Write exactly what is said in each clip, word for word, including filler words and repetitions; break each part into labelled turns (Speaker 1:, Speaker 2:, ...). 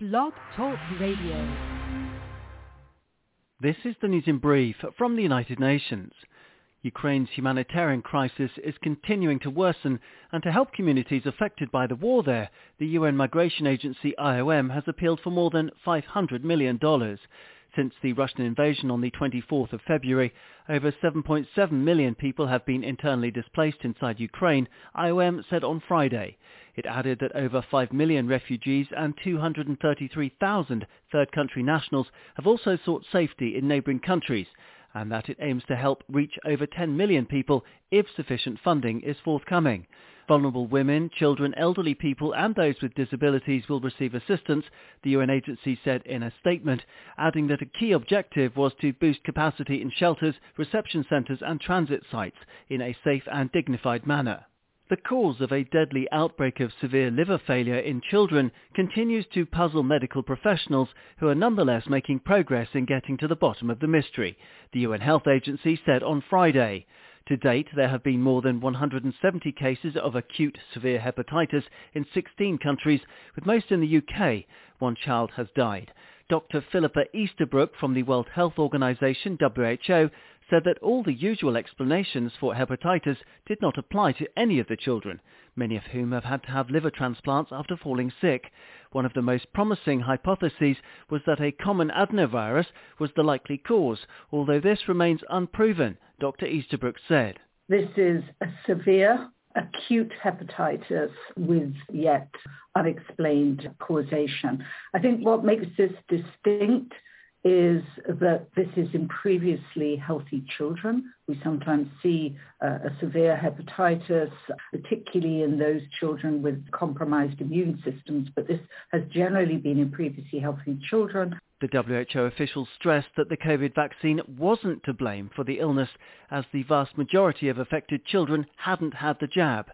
Speaker 1: Blog Talk Radio.
Speaker 2: This is the news in brief from the United Nations. Ukraine's humanitarian crisis is continuing to worsen, and to help communities affected by the war there, the U N Migration Agency I O M has appealed for more than five hundred million dollars. Since the Russian invasion on the twenty-fourth of February, over seven point seven million people have been internally displaced inside Ukraine, I O M said on Friday. It added that over five million refugees and two hundred thirty-three thousand third country nationals have also sought safety in neighbouring countries, and that it aims to help reach over ten million people if sufficient funding is forthcoming. Vulnerable women, children, elderly people and those with disabilities will receive assistance, the U N agency said in a statement, adding that a key objective was to boost capacity in shelters, reception centres and transit sites in a safe and dignified manner. The cause of a deadly outbreak of severe liver failure in children continues to puzzle medical professionals, who are nonetheless making progress in getting to the bottom of the mystery, the U N Health Agency said on Friday. To date, there have been more than one hundred seventy cases of acute severe hepatitis in sixteen countries, with most in the U K. One child has died. Doctor Philippa Easterbrook from the World Health Organization, W H O, said that all the usual explanations for hepatitis did not apply to any of the children, many of whom have had to have liver transplants after falling sick. One of the most promising hypotheses was that a common adenovirus was the likely cause, although this remains unproven, Doctor Easterbrook said.
Speaker 3: This is a severe acute hepatitis with yet unexplained causation. I think what makes this distinct is that this is in previously healthy children. We sometimes see uh, a severe hepatitis, particularly in those children with compromised immune systems, but this has generally been in previously healthy children.
Speaker 2: The W H O officials stressed that the COVID vaccine wasn't to blame for the illness, as the vast majority of affected children hadn't had the jab.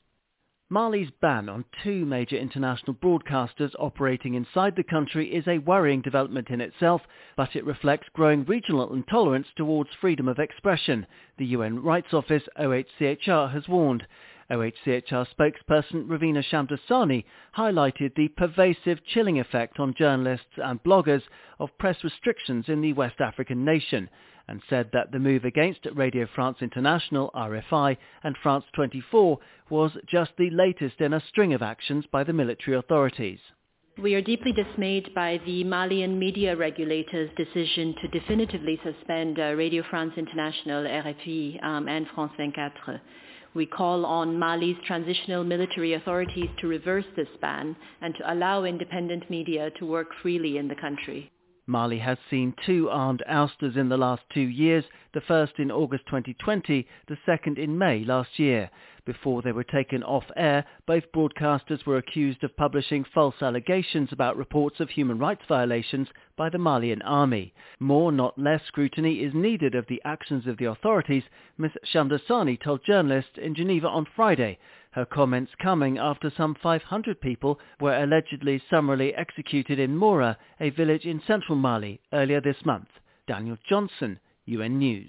Speaker 2: Mali's ban on two major international broadcasters operating inside the country is a worrying development in itself, but it reflects growing regional intolerance towards freedom of expression, the U N Rights Office O H C H R has warned. O H C H R spokesperson Ravina Shamdasani highlighted the pervasive chilling effect on journalists and bloggers of press restrictions in the West African nation, and said that the move against Radio France International, R F I, and France twenty-four was just the latest in a string of actions by the military authorities.
Speaker 4: We are deeply dismayed by the Malian media regulator's decision to definitively suspend uh, Radio France International, R F I, um, and France twenty-four. We call on Mali's transitional military authorities to reverse this ban and to allow independent media to work freely in the country.
Speaker 2: Mali has seen two armed ousters in the last two years, the first in August twenty twenty, the second in May last year. Before they were taken off air, both broadcasters were accused of publishing false allegations about reports of human rights violations by the Malian army. More, not less, scrutiny is needed of the actions of the authorities, Miz Shamdasani told journalists in Geneva on Friday, her comments coming after some five hundred people were allegedly summarily executed in Mora, a village in central Mali, earlier this month. Daniel Johnson, U N News.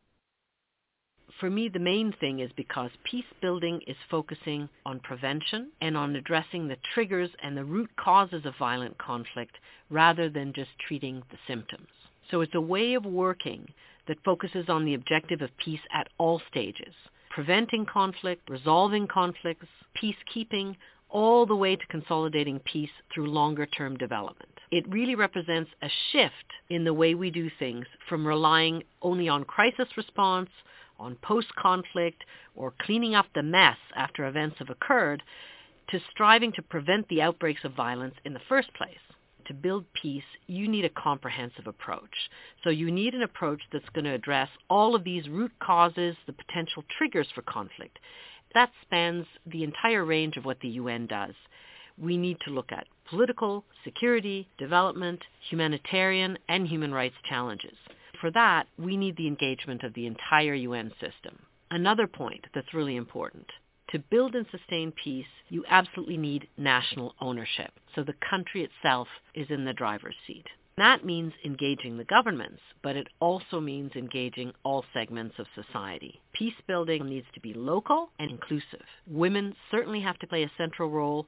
Speaker 5: For me, the main thing is because peace building is focusing on prevention and on addressing the triggers and the root causes of violent conflict rather than just treating the symptoms. So it's a way of working that focuses on the objective of peace at all stages, preventing conflict, resolving conflicts, peacekeeping, all the way to consolidating peace through longer-term development. It really represents a shift in the way we do things from relying only on crisis response, on post-conflict, or cleaning up the mess after events have occurred, to striving to prevent the outbreaks of violence in the first place. To build peace, you need a comprehensive approach. So you need an approach that's going to address all of these root causes, the potential triggers for conflict. That spans the entire range of what the U N does. We need to look at political, security, development, humanitarian, and human rights challenges. For that, we need the engagement of the entire U N system. Another point that's really important. To build and sustain peace, you absolutely need national ownership. So the country itself is in the driver's seat. That means engaging the governments, but it also means engaging all segments of society. Peace building needs to be local and inclusive. Women certainly have to play a central role.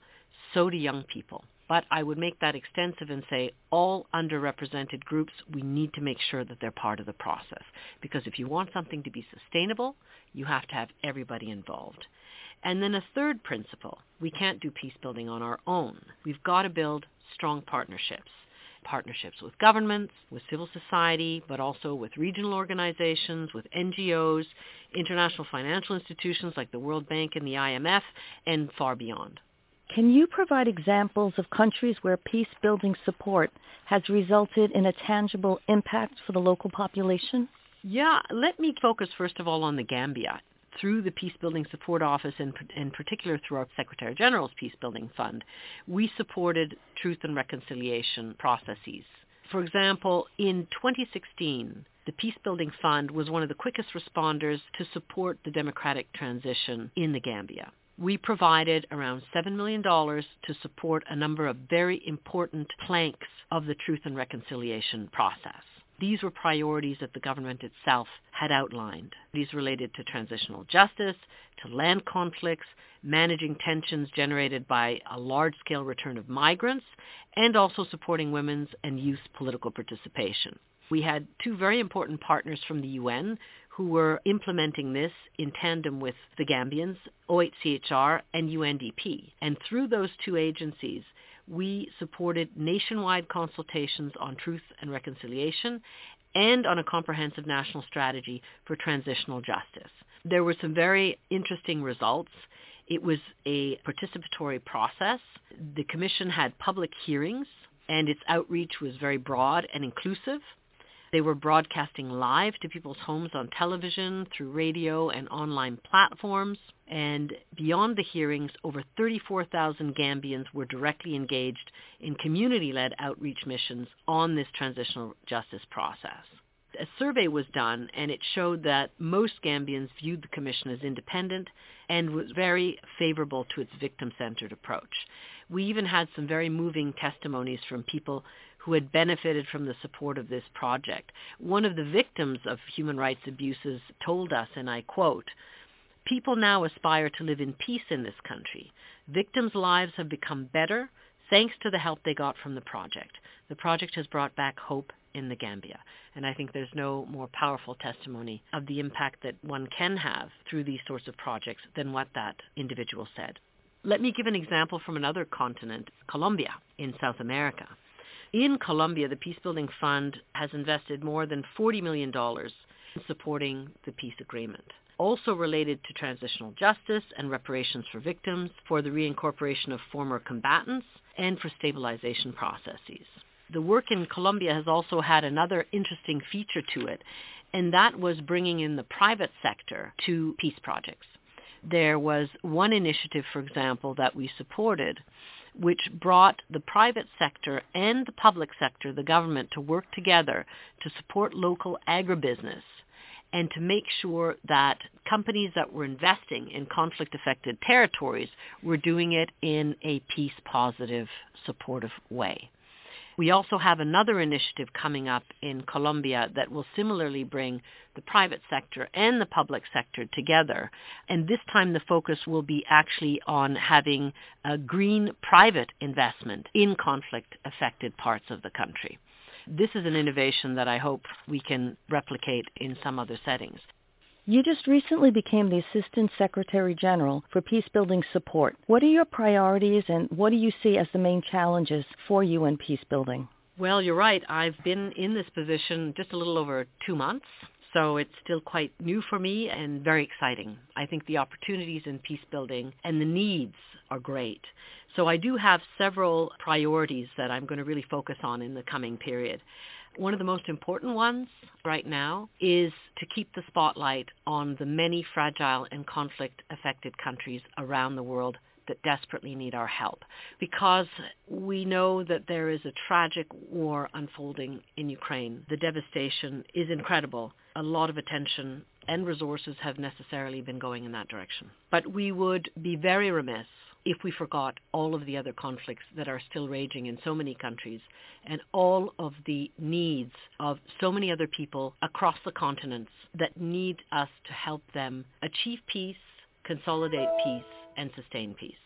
Speaker 5: so do young people. But I would make that extensive and say all underrepresented groups, we need to make sure that they're part of the process. Because if you want something to be sustainable, you have to have everybody involved. And then a third principle, we can't do peace building on our own. We've got to build strong partnerships. Partnerships with governments, with civil society, but also with regional organizations, with N G Os, international financial institutions like the World Bank and the I M F, and far beyond.
Speaker 1: Can you provide examples of countries where peace-building support has resulted in a tangible impact for the local population?
Speaker 5: Yeah, let me focus first of all on the Gambia. Through the Peacebuilding Support Office, and in particular through our Secretary General's Peacebuilding Fund, we supported truth and reconciliation processes. For example, in twenty sixteen, the Peacebuilding Fund was one of the quickest responders to support the democratic transition in the Gambia. We provided around seven million dollars to support a number of very important planks of the truth and reconciliation process. These were priorities that the government itself had outlined. These related to transitional justice, to land conflicts, managing tensions generated by a large-scale return of migrants, and also supporting women's and youth political participation. We had two very important partners from the U N who were implementing this in tandem with the Gambians, O H C H R and U N D P. And through those two agencies, we supported nationwide consultations on truth and reconciliation and on a comprehensive national strategy for transitional justice. There were some very interesting results. It was a participatory process. The Commission had public hearings, and its outreach was very broad and inclusive. They were broadcasting live to people's homes on television, through radio and online platforms. And beyond the hearings, over thirty-four thousand Gambians were directly engaged in community-led outreach missions on this transitional justice process. A survey was done, and it showed that most Gambians viewed the Commission as independent and was very favorable to its victim-centered approach. We even had some very moving testimonies from people who had benefited from the support of this project. One of the victims of human rights abuses told us, and I quote, "People now aspire to live in peace in this country. Victims' lives have become better thanks to the help they got from the project. The project has brought back hope in the Gambia." And I think there's no more powerful testimony of the impact that one can have through these sorts of projects than what that individual said. Let me give an example from another continent, Colombia in South America. In Colombia, the Peacebuilding Fund has invested more than forty million dollars in supporting the peace agreement. Also related to transitional justice and reparations for victims, for the reincorporation of former combatants, and for stabilization processes. The work in Colombia has also had another interesting feature to it, and that was bringing in the private sector to peace projects. There was one initiative, for example, that we supported, which brought the private sector and the public sector, the government, to work together to support local agribusiness and to make sure that companies that were investing in conflict-affected territories were doing it in a peace-positive, supportive way. We also have another initiative coming up in Colombia that will similarly bring the private sector and the public sector together. And this time the focus will be actually on having a green private investment in conflict-affected parts of the country. This is an innovation that I hope we can replicate in some other settings.
Speaker 1: You just recently became the Assistant Secretary General for Peacebuilding Support. What are your priorities and what do you see as the main challenges for U N peacebuilding?
Speaker 5: Well, you're right. I've been in this position just a little over two months, so it's still quite new for me and very exciting. I think the opportunities in peacebuilding and the needs are great. So I do have several priorities that I'm going to really focus on in the coming period. One of the most important ones right now is to keep the spotlight on the many fragile and conflict-affected countries around the world that desperately need our help, because we know that there is a tragic war unfolding in Ukraine. The devastation is incredible. A lot of attention and resources have necessarily been going in that direction. But we would be very remiss if we forgot all of the other conflicts that are still raging in so many countries and all of the needs of so many other people across the continents that need us to help them achieve peace, consolidate peace, and sustain peace.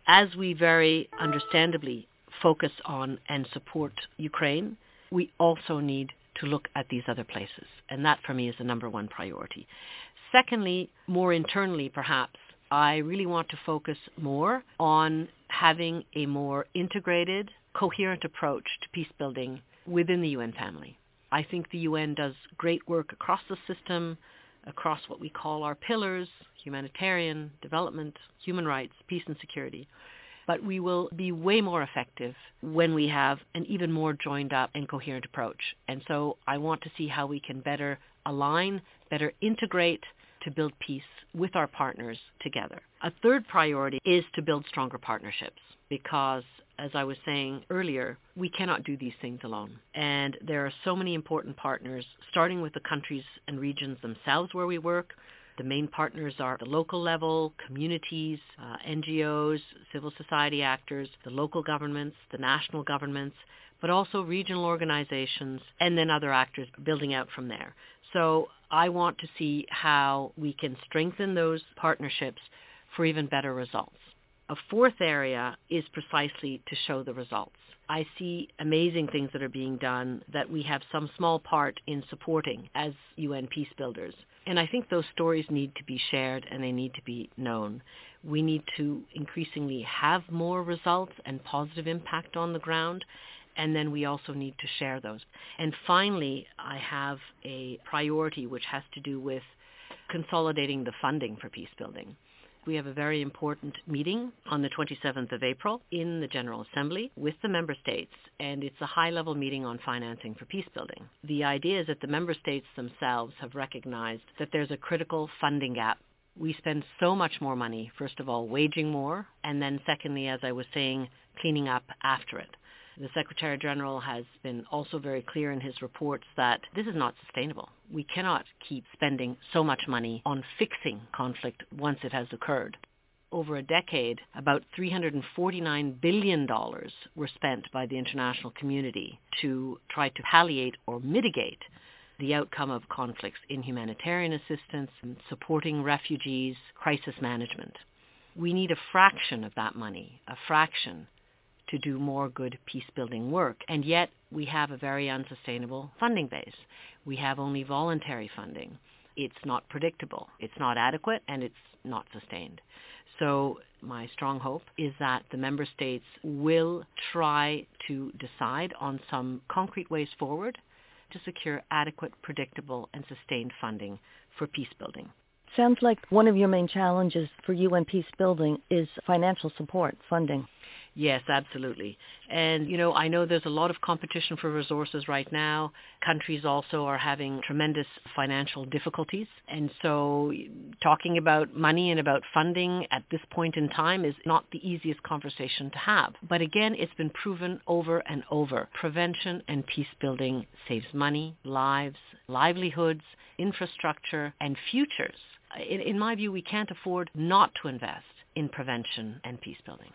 Speaker 5: as we very understandably focus on and support Ukraine, we also need to look at these other places. And that for me is the number one priority. Secondly, more internally perhaps, I really want to focus more on having a more integrated, coherent approach to peace building within the U N family. I think the U N does great work across the system, across what we call our pillars: humanitarian, development, human rights, peace and security. But we will be way more effective when we have an even more joined up and coherent approach. And so I want to see how we can better align, better integrate to build peace with our partners together. A third priority is to build stronger partnerships because, as I was saying earlier, we cannot do these things alone. And there are so many important partners, starting with the countries and regions themselves where we work. The main partners are the local level, communities, uh, N G Os, civil society actors, the local governments, the national governments, but also regional organizations, and then other actors building out from there. So I want to see how we can strengthen those partnerships for even better results. A fourth area is precisely to show the results. I see amazing things that are being done that we have some small part in supporting as U N peace builders. And I think those stories need to be shared and they need to be known. We need to increasingly have more results and positive impact on the ground, and then we also need to share those. And finally, I have a priority which has to do with consolidating the funding for peace building. We have a very important meeting on the twenty-seventh of April in the General Assembly with the member states, and it's a high-level meeting on financing for peace building. The idea is that the member states themselves have recognized that there's a critical funding gap. We spend so much more money, first of all, waging more, and then secondly, as I was saying, cleaning up after it. The Secretary General has been also very clear in his reports that this is not sustainable. We cannot keep spending so much money on fixing conflict once it has occurred. Over a decade, about three hundred forty-nine billion dollars were spent by the international community to try to palliate or mitigate the outcome of conflicts in humanitarian assistance, supporting refugees, crisis management. We need a fraction of that money, a fraction, to do more good peace-building work. And yet we have a very unsustainable funding base. We have only voluntary funding. It's not predictable, it's not adequate, and it's not sustained. So my strong hope is that the member states will try to decide on some concrete ways forward to secure adequate, predictable, and sustained funding for peace building.
Speaker 1: Sounds like one of your main challenges for U N peace building is financial support, funding.
Speaker 5: Yes, absolutely. And, you know, I know there's a lot of competition for resources right now. Countries also are having tremendous financial difficulties. And so talking about money and about funding at this point in time is not the easiest conversation to have. But again, it's been proven over and over. Prevention and peace building saves money, lives, livelihoods, infrastructure, and futures. In, in my view, we can't afford not to invest in prevention and peace building.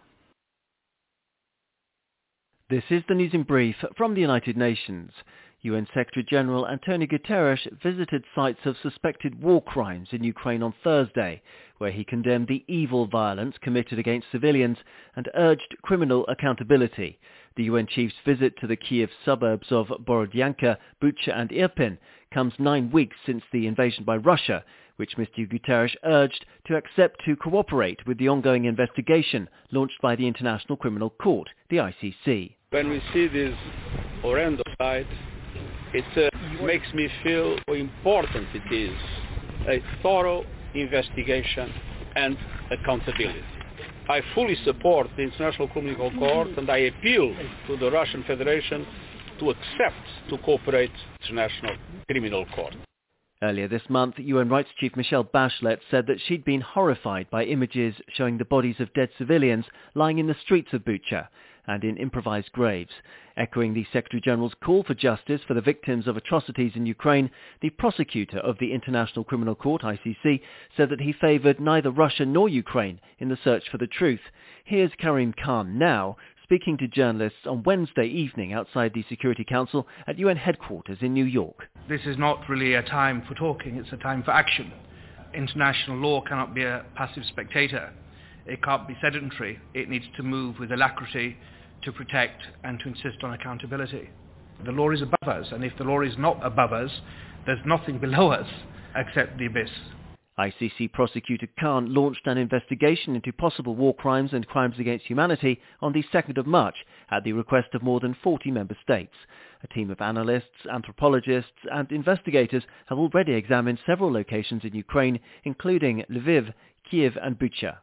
Speaker 2: This is the News in Brief from the United Nations. U N Secretary-General Antonio Guterres visited sites of suspected war crimes in Ukraine on Thursday, where he condemned the evil violence committed against civilians and urged criminal accountability. The U N chief's visit to the Kiev suburbs of Borodyanka, Bucha and Irpin comes nine weeks since the invasion by Russia, which Mister Guterres urged to accept to cooperate with the ongoing investigation launched by the International Criminal Court, the I C C.
Speaker 6: When we see this horrendous sight, it uh, makes me feel how important it is, a thorough investigation and accountability. I fully support the International Criminal Court and I appeal to the Russian Federation to accept to cooperate with the International Criminal Court.
Speaker 2: Earlier this month, U N Rights Chief Michelle Bachelet said that she'd been horrified by images showing the bodies of dead civilians lying in the streets of Bucha and in improvised graves. Echoing the Secretary-General's call for justice for the victims of atrocities in Ukraine, the prosecutor of the International Criminal Court, I C C, said that he favoured neither Russia nor Ukraine in the search for the truth. Here's Karim Khan now, speaking to journalists on Wednesday evening outside the Security Council at U N headquarters in New York.
Speaker 7: This is not really a time for talking, it's a time for action. International law cannot be a passive spectator. It can't be sedentary. It needs to move with alacrity to protect and to insist on accountability. The law is above us, and if the law is not above us, there's nothing below us except the abyss.
Speaker 2: I C C prosecutor Khan launched an investigation into possible war crimes and crimes against humanity on the second of March at the request of more than forty member states. A team of analysts, anthropologists and investigators have already examined several locations in Ukraine, including Lviv, Kiev and Bucha.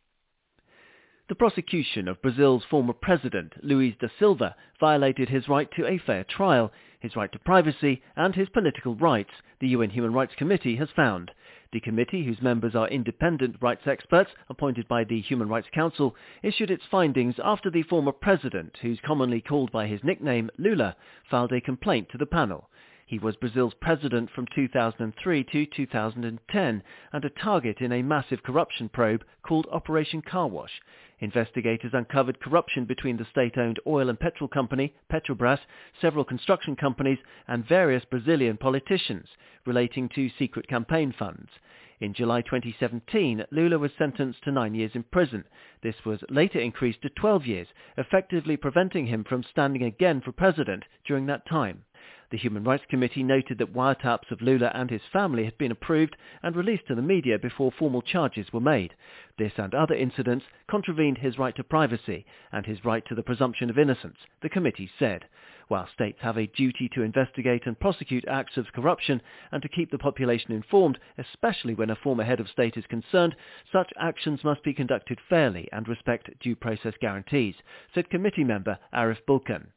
Speaker 2: The prosecution of Brazil's former president, Luiz da Silva, violated his right to a fair trial, his right to privacy and his political rights, the U N Human Rights Committee has found. The committee, whose members are independent rights experts appointed by the Human Rights Council, issued its findings after the former president, who's commonly called by his nickname Lula, filed a complaint to the panel. He was Brazil's president from two thousand three to two thousand ten and a target in a massive corruption probe called Operation Car Wash. Investigators uncovered corruption between the state-owned oil and petrol company, Petrobras, several construction companies and various Brazilian politicians relating to secret campaign funds. In July twenty seventeen, Lula was sentenced to nine years in prison. This was later increased to twelve years, effectively preventing him from standing again for president during that time. The Human Rights Committee noted that wiretaps of Lula and his family had been approved and released to the media before formal charges were made. This and other incidents contravened his right to privacy and his right to the presumption of innocence, the committee said. While states have a duty to investigate and prosecute acts of corruption and to keep the population informed, especially when a former head of state is concerned, such actions must be conducted fairly and respect due process guarantees, said committee member Arif Bulkan.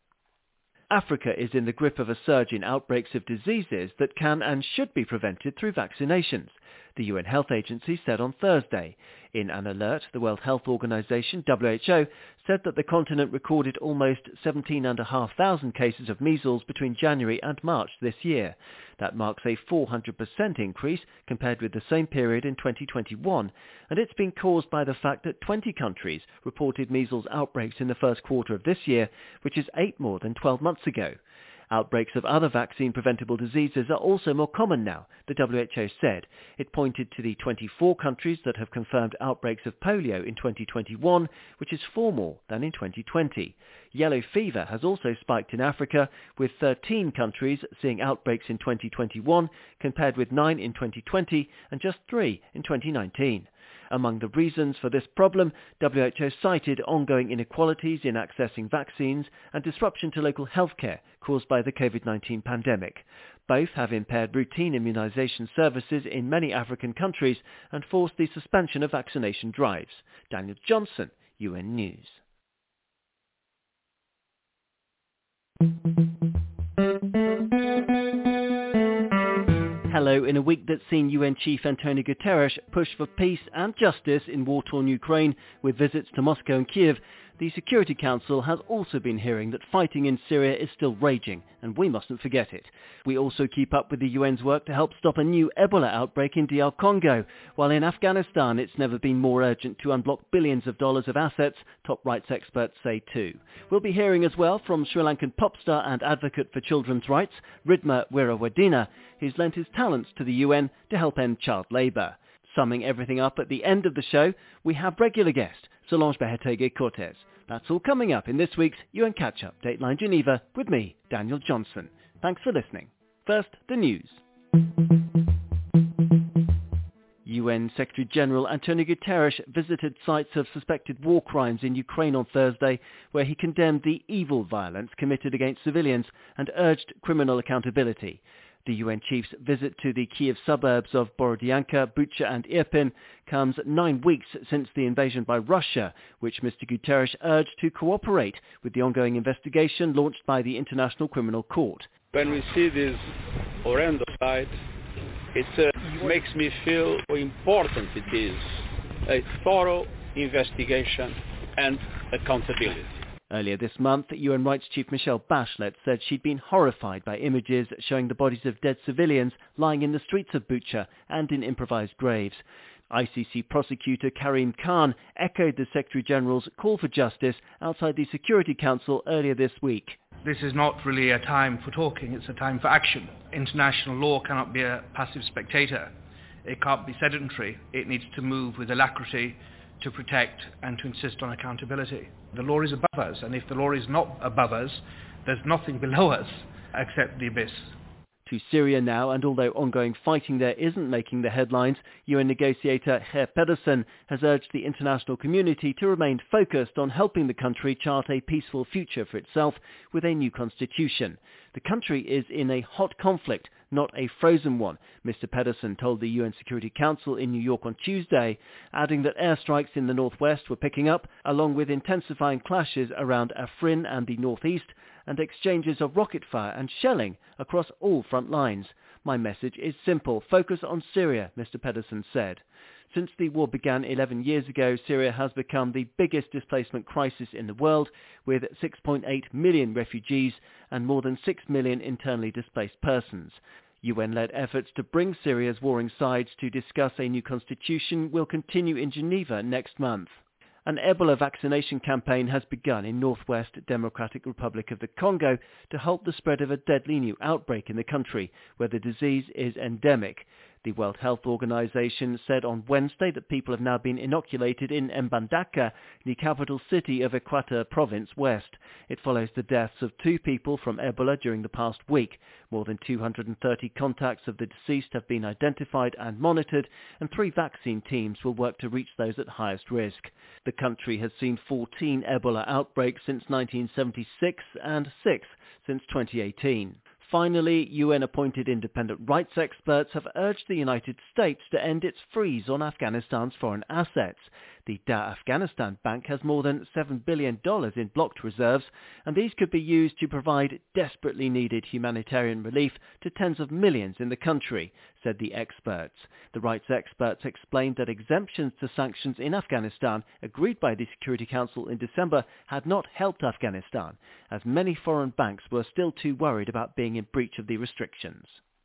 Speaker 2: Africa is in the grip of a surge in outbreaks of diseases that can and should be prevented through vaccinations, the U N Health Agency said on Thursday. In an alert, the World Health Organization, W H O, said that the continent recorded almost seventeen thousand five hundred cases of measles between January and March this year. That marks a four hundred percent increase compared with the same period in twenty twenty-one, and it's been caused by the fact that twenty countries reported measles outbreaks in the first quarter of this year, which is eight more than twelve months ago. Outbreaks of other vaccine-preventable diseases are also more common now, the W H O said. It pointed to the twenty-four countries that have confirmed outbreaks of polio in twenty twenty-one, which is four more than in twenty twenty. Yellow fever has also spiked in Africa, with thirteen countries seeing outbreaks in twenty twenty-one, compared with nine in twenty twenty and just three in twenty nineteen. Among the reasons for this problem, W H O cited ongoing inequalities in accessing vaccines and disruption to local healthcare caused by the COVID nineteen pandemic. Both have impaired routine immunization services in many African countries and forced the suspension of vaccination drives. Daniel Johnson, U N News. Hello, in a week that's seen U N Chief Antonio Guterres push for peace and justice in war-torn Ukraine with visits to Moscow and Kiev, the Security Council has also been hearing that fighting in Syria is still raging, and we mustn't forget it. We also keep up with the U N's work to help stop a new Ebola outbreak in D R Congo, while in Afghanistan it's never been more urgent to unblock billions of dollars of assets, top rights experts say too. We'll be hearing as well from Sri Lankan pop star and advocate for children's rights, Ridma Weerawadena, who's lent his talents to the U N to help end child labour. Summing everything up at the end of the show, we have regular guest, Solange Behetege-Cortez. That's all coming up in this week's U N Catch-Up Dateline Geneva with me, Daniel Johnson. Thanks for listening. First, the news. U N Secretary-General Antonio Guterres visited sites of suspected war crimes in Ukraine on Thursday, where he condemned the evil violence committed against civilians and urged criminal accountability. The U N chief's visit to the Kiev suburbs of Borodyanka, Bucha and Irpin comes nine weeks since the invasion by Russia, which Mister Guterres urged to cooperate with the ongoing investigation launched by the International Criminal Court.
Speaker 6: When we see this horrendous side, it uh, makes me feel how important it is, a thorough investigation and accountability.
Speaker 2: Earlier this month, U N Rights Chief Michelle Bachelet said she'd been horrified by images showing the bodies of dead civilians lying in the streets of Bucha and in improvised graves. I C C prosecutor Karim Khan echoed the Secretary-General's call for justice outside the Security Council earlier this week.
Speaker 7: This is not really a time for talking, it's a time for action. International law cannot be a passive spectator. It can't be sedentary. It needs to move with alacrity to protect and to insist on accountability. The law is above us, and if the law is not above us, there's nothing below us except the abyss.
Speaker 2: To Syria now, and although ongoing fighting there isn't making the headlines, U N negotiator Geir Pedersen has urged the international community to remain focused on helping the country chart a peaceful future for itself with a new constitution. The country is in a hot conflict, not a frozen one, Mister Pedersen told the U N Security Council in New York on Tuesday, adding that airstrikes in the northwest were picking up, along with intensifying clashes around Afrin and the northeast, and exchanges of rocket fire and shelling across all front lines. My message is simple. Focus on Syria, Mister Pedersen said. Since the war began eleven years ago, Syria has become the biggest displacement crisis in the world, with six point eight million refugees and more than six million internally displaced persons. U N-led efforts to bring Syria's warring sides to discuss a new constitution will continue in Geneva next month. An Ebola vaccination campaign has begun in Northwest Democratic Republic of the Congo to halt the spread of a deadly new outbreak in the country, where the disease is endemic. The World Health Organization said on Wednesday that people have now been inoculated in Mbandaka, the capital city of Equateur Province West. It follows the deaths of two people from Ebola during the past week. More than two hundred thirty contacts of the deceased have been identified and monitored, and three vaccine teams will work to reach those at highest risk. The country has seen fourteen Ebola outbreaks since nineteen seventy-six and six since twenty eighteen. Finally, U N-appointed independent rights experts have urged the United States to end its freeze on Afghanistan's foreign assets. The Da Afghanistan Bank has more than seven billion dollars in blocked reserves, and these could be used to provide desperately needed humanitarian relief to tens of millions in the country, said the experts. The rights experts explained that exemptions to sanctions in Afghanistan, agreed by the Security Council in December, had not helped Afghanistan, as many foreign banks were still too worried about being in breach of the restrictions.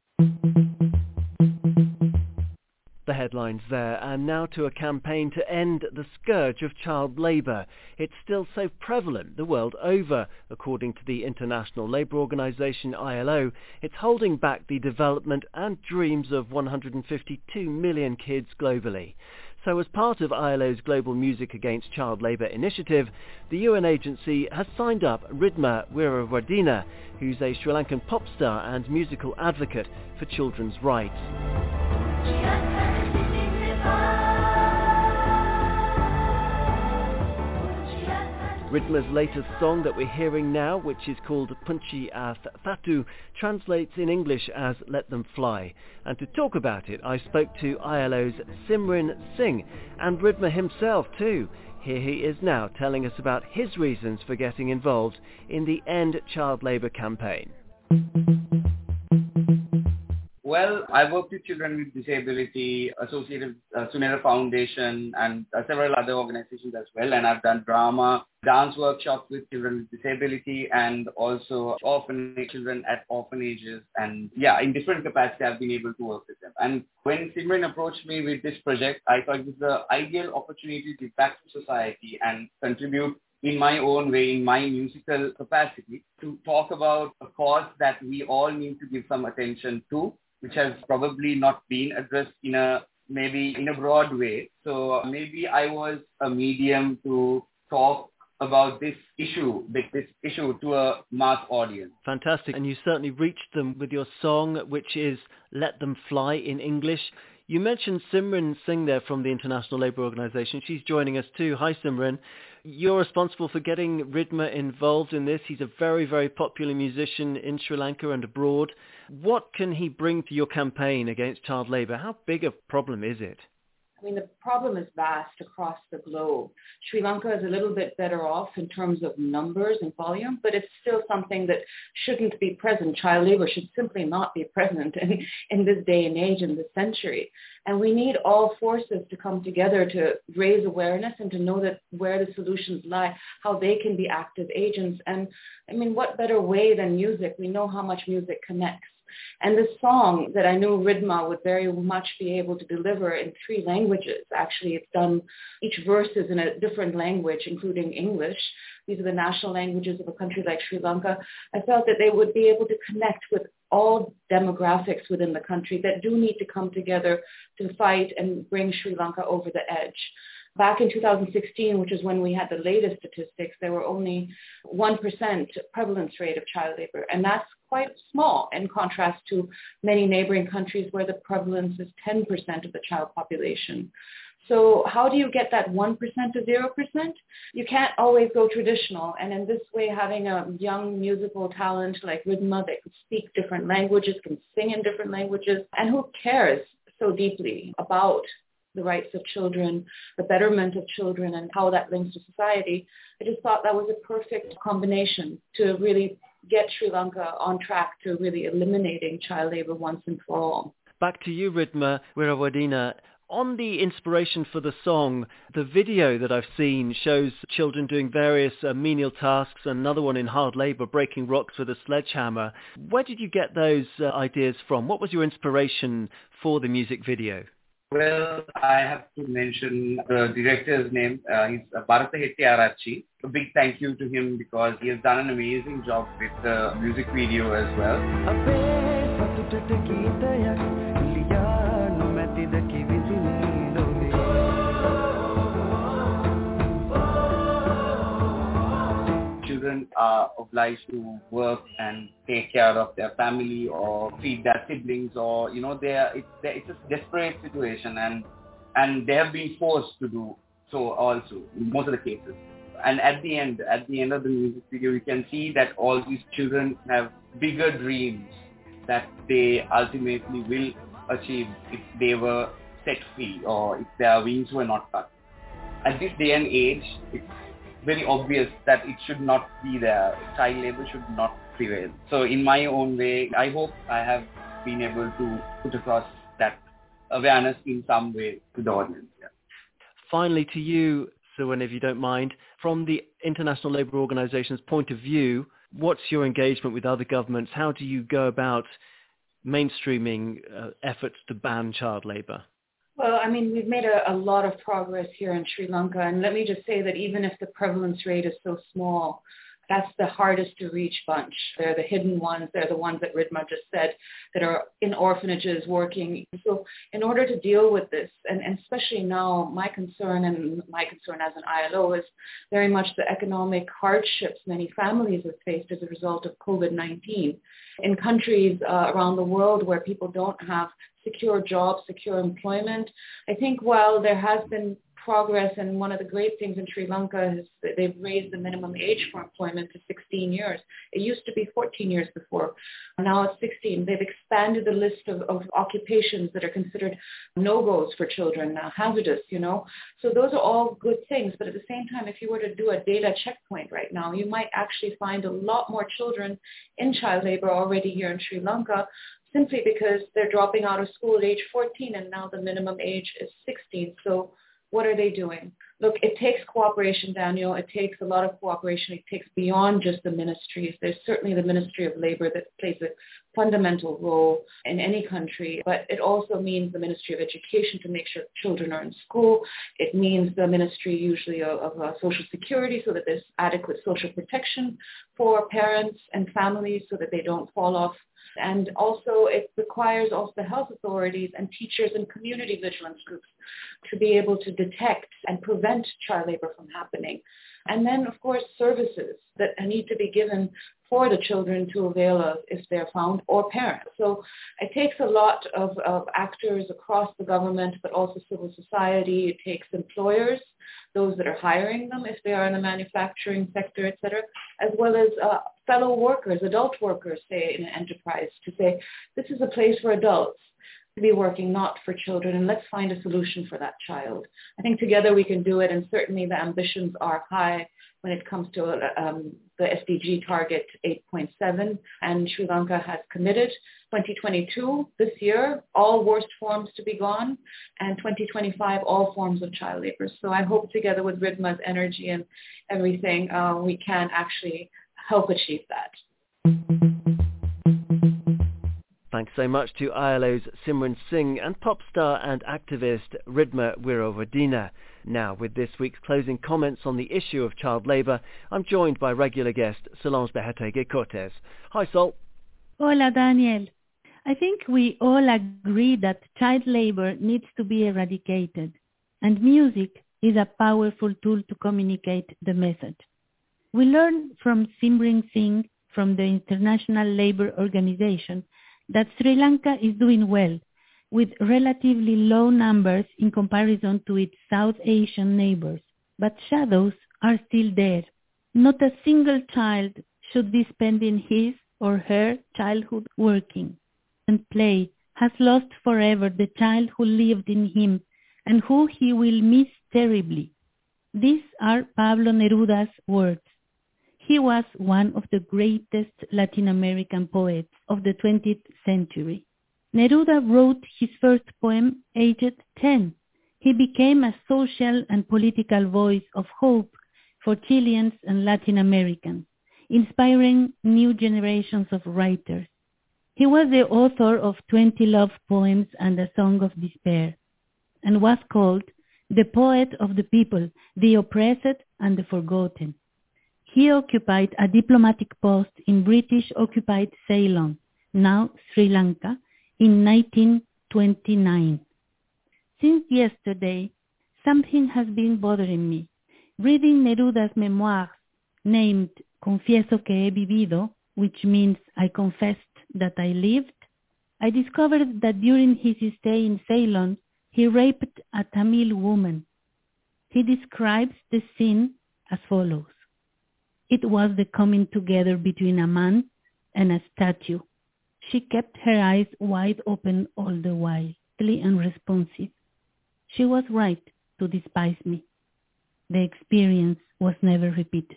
Speaker 2: The headlines there, and now to a campaign to end the scourge of child labour. It's still so prevalent the world over. According to the International Labour Organization I L O, it's holding back the development and dreams of one hundred fifty-two million kids globally. So as part of I L O's Global Music Against Child Labour initiative, the U N agency has signed up Ridhima Weerawardena, who's a Sri Lankan pop star and musical advocate for children's rights. Ridhma's latest song that we're hearing now, which is called Punchi Ath Thatu, translates in English as Let Them Fly. And to talk about it, I spoke to I L O's Simran Singh, and Ridhma himself too. Here he is now telling us about his reasons for getting involved in the End Child Labour campaign.
Speaker 8: Well, I work with children with disability, associated with uh, Sunera Foundation and uh, several other organizations as well. And I've done drama, dance workshops with children with disability, and also orphanage children at orphanages. And yeah, in different capacities, I've been able to work with them. And when Simran approached me with this project, I thought it was the ideal opportunity to give back to society and contribute in my own way, in my musical capacity, to talk about a cause that we all need to give some attention to, which has probably not been addressed in a maybe in a broad way. So maybe I was a medium to talk about this issue, this issue to a mass audience.
Speaker 2: Fantastic. And you certainly reached them with your song, which is Let Them Fly in English. You mentioned Simran Singh there from the International Labour Organization. She's joining us too. Hi, Simran. You're responsible for getting Ridhma involved in this. He's a very, very popular musician in Sri Lanka and abroad. What can he bring to your campaign against child labour? How big a problem is it?
Speaker 9: I mean, the problem is vast across the globe. Sri Lanka is a little bit better off in terms of numbers and volume, but it's still something that shouldn't be present. Child labor should simply not be present in, in this day and age, in this century. And we need all forces to come together to raise awareness and to know that where the solutions lie, how they can be active agents. And I mean, what better way than music? We know how much music connects. And this song that I knew Ridhma would very much be able to deliver in three languages. Actually, it's done, each verse is in a different language, including English. These are the national languages of a country like Sri Lanka. I felt that they would be able to connect with all demographics within the country that do need to come together to fight and bring Sri Lanka over the edge. Back in two thousand sixteen, which is when we had the latest statistics, there were only one percent prevalence rate of child labor. And that's quite small in contrast to many neighboring countries where the prevalence is ten percent of the child population. So how do you get that one percent to zero percent? You can't always go traditional. And in this way, having a young musical talent like Ridma that could speak different languages, can sing in different languages, and who cares so deeply about the rights of children, the betterment of children, and how that links to society, I just thought that was a perfect combination to really get Sri Lanka on track to really eliminating child labor once and for all.
Speaker 2: Back to you, Ridma Weerawadena. On the inspiration for the song, the video that I've seen shows children doing various uh, menial tasks, another one in hard labour, breaking rocks with a sledgehammer. Where did you get those uh, ideas from? What was your inspiration for the music video?
Speaker 8: Well, I have to mention the director's name. Uh, he's uh, Bharata Hettiarachchi. A big thank you to him because he has done an amazing job with the music video as well. Children are obliged to work and take care of their family or feed their siblings, or you know, they are, it's, it's a desperate situation, and and they have been forced to do so also in most of the cases. And at the end, at the end of the music video, you can see that all these children have bigger dreams that they ultimately will achieve if they were set free or if their wings were not cut. At this day and age, it's very obvious that it should not be there. Child labor should not prevail. So in my own way, I hope I have been able to put across that awareness in some way to the audience. Yeah.
Speaker 2: Finally, to you, Suwan, if you don't mind, from the International Labour Organization's point of view, what's your engagement with other governments? How do you go about mainstreaming uh, efforts to ban child labor?
Speaker 9: Well, I mean, we've made a, a lot of progress here in Sri Lanka. And let me just say that even if the prevalence rate is so small, that's the hardest to reach bunch. They're the hidden ones. They're the ones that Ridma just said that are in orphanages working. So in order to deal with this, and, and especially now, my concern and my concern as an I L O is very much the economic hardships many families have faced as a result of COVID nineteen. In countries uh, around the world where people don't have secure jobs, secure employment, I think while there has been progress, and one of the great things in Sri Lanka is that they've raised the minimum age for employment to sixteen years. It used to be fourteen years before. Now it's sixteen. They've expanded the list of, of occupations that are considered no-goes for children, uh, hazardous, you know. So those are all good things. But at the same time, if you were to do a data checkpoint right now, you might actually find a lot more children in child labor already here in Sri Lanka, simply because they're dropping out of school at age fourteen, and now the minimum age is sixteen. So what are they doing? Look, it takes cooperation, Daniel. It takes a lot of cooperation. It takes beyond just the ministries. There's certainly the Ministry of Labor that plays a fundamental role in any country, but it also means the Ministry of Education to make sure children are in school. It means the Ministry usually of, of uh, Social Security so that there's adequate social protection for parents and families so that they don't fall off. And also it requires also the health authorities and teachers and community vigilance groups to be able to detect and prevent child labor from happening. And then, of course, services that need to be given for the children to avail of if they're found, or parents. So it takes a lot of, of actors across the government, but also civil society. It takes employers, those that are hiring them if they are in the manufacturing sector, et cetera, as well as uh, fellow workers, adult workers, say, in an enterprise, to say, this is a place for adults to be working, not for children, and let's find a solution for that child. I think together we can do it, and certainly the ambitions are high when it comes to um, the S D G target eight point seven, and Sri Lanka has committed twenty twenty-two, this year, all worst forms to be gone, and twenty twenty-five, all forms of child labor. So I hope together with Ridma's energy and everything, uh, we can actually help achieve that.
Speaker 2: Thanks so much to I L O's Simran Singh and pop star and activist Ridma Weerawadena. Now, with this week's closing comments on the issue of child labour, I'm joined by regular guest Solange Behetege-Cortez. Hi, Sol.
Speaker 10: Hola, Daniel. I think we all agree that child labour needs to be eradicated, and music is a powerful tool to communicate the message. We learn from Simran Singh from the International Labour Organization that Sri Lanka is doing well, with relatively low numbers in comparison to its South Asian neighbors. But shadows are still there. Not a single child should be spending his or her childhood working, and play has lost forever the child who lived in him and who he will miss terribly. These are Pablo Neruda's words. He was one of the greatest Latin American poets of the twentieth century. Neruda wrote his first poem aged ten. He became a social and political voice of hope for Chileans and Latin Americans, inspiring new generations of writers. He was the author of twenty love poems and a song of despair, and was called the poet of the people, the oppressed and the forgotten. He occupied a diplomatic post in British-occupied Ceylon, now Sri Lanka, in nineteen twenty-nine. Since yesterday, something has been bothering me. Reading Neruda's memoirs, named Confieso que he vivido, which means I confessed that I lived, I discovered that during his stay in Ceylon, he raped a Tamil woman. He describes the scene as follows. It was the coming together between a man and a statue. She kept her eyes wide open all the while, unresponsive. She was right to despise me. The experience was never repeated.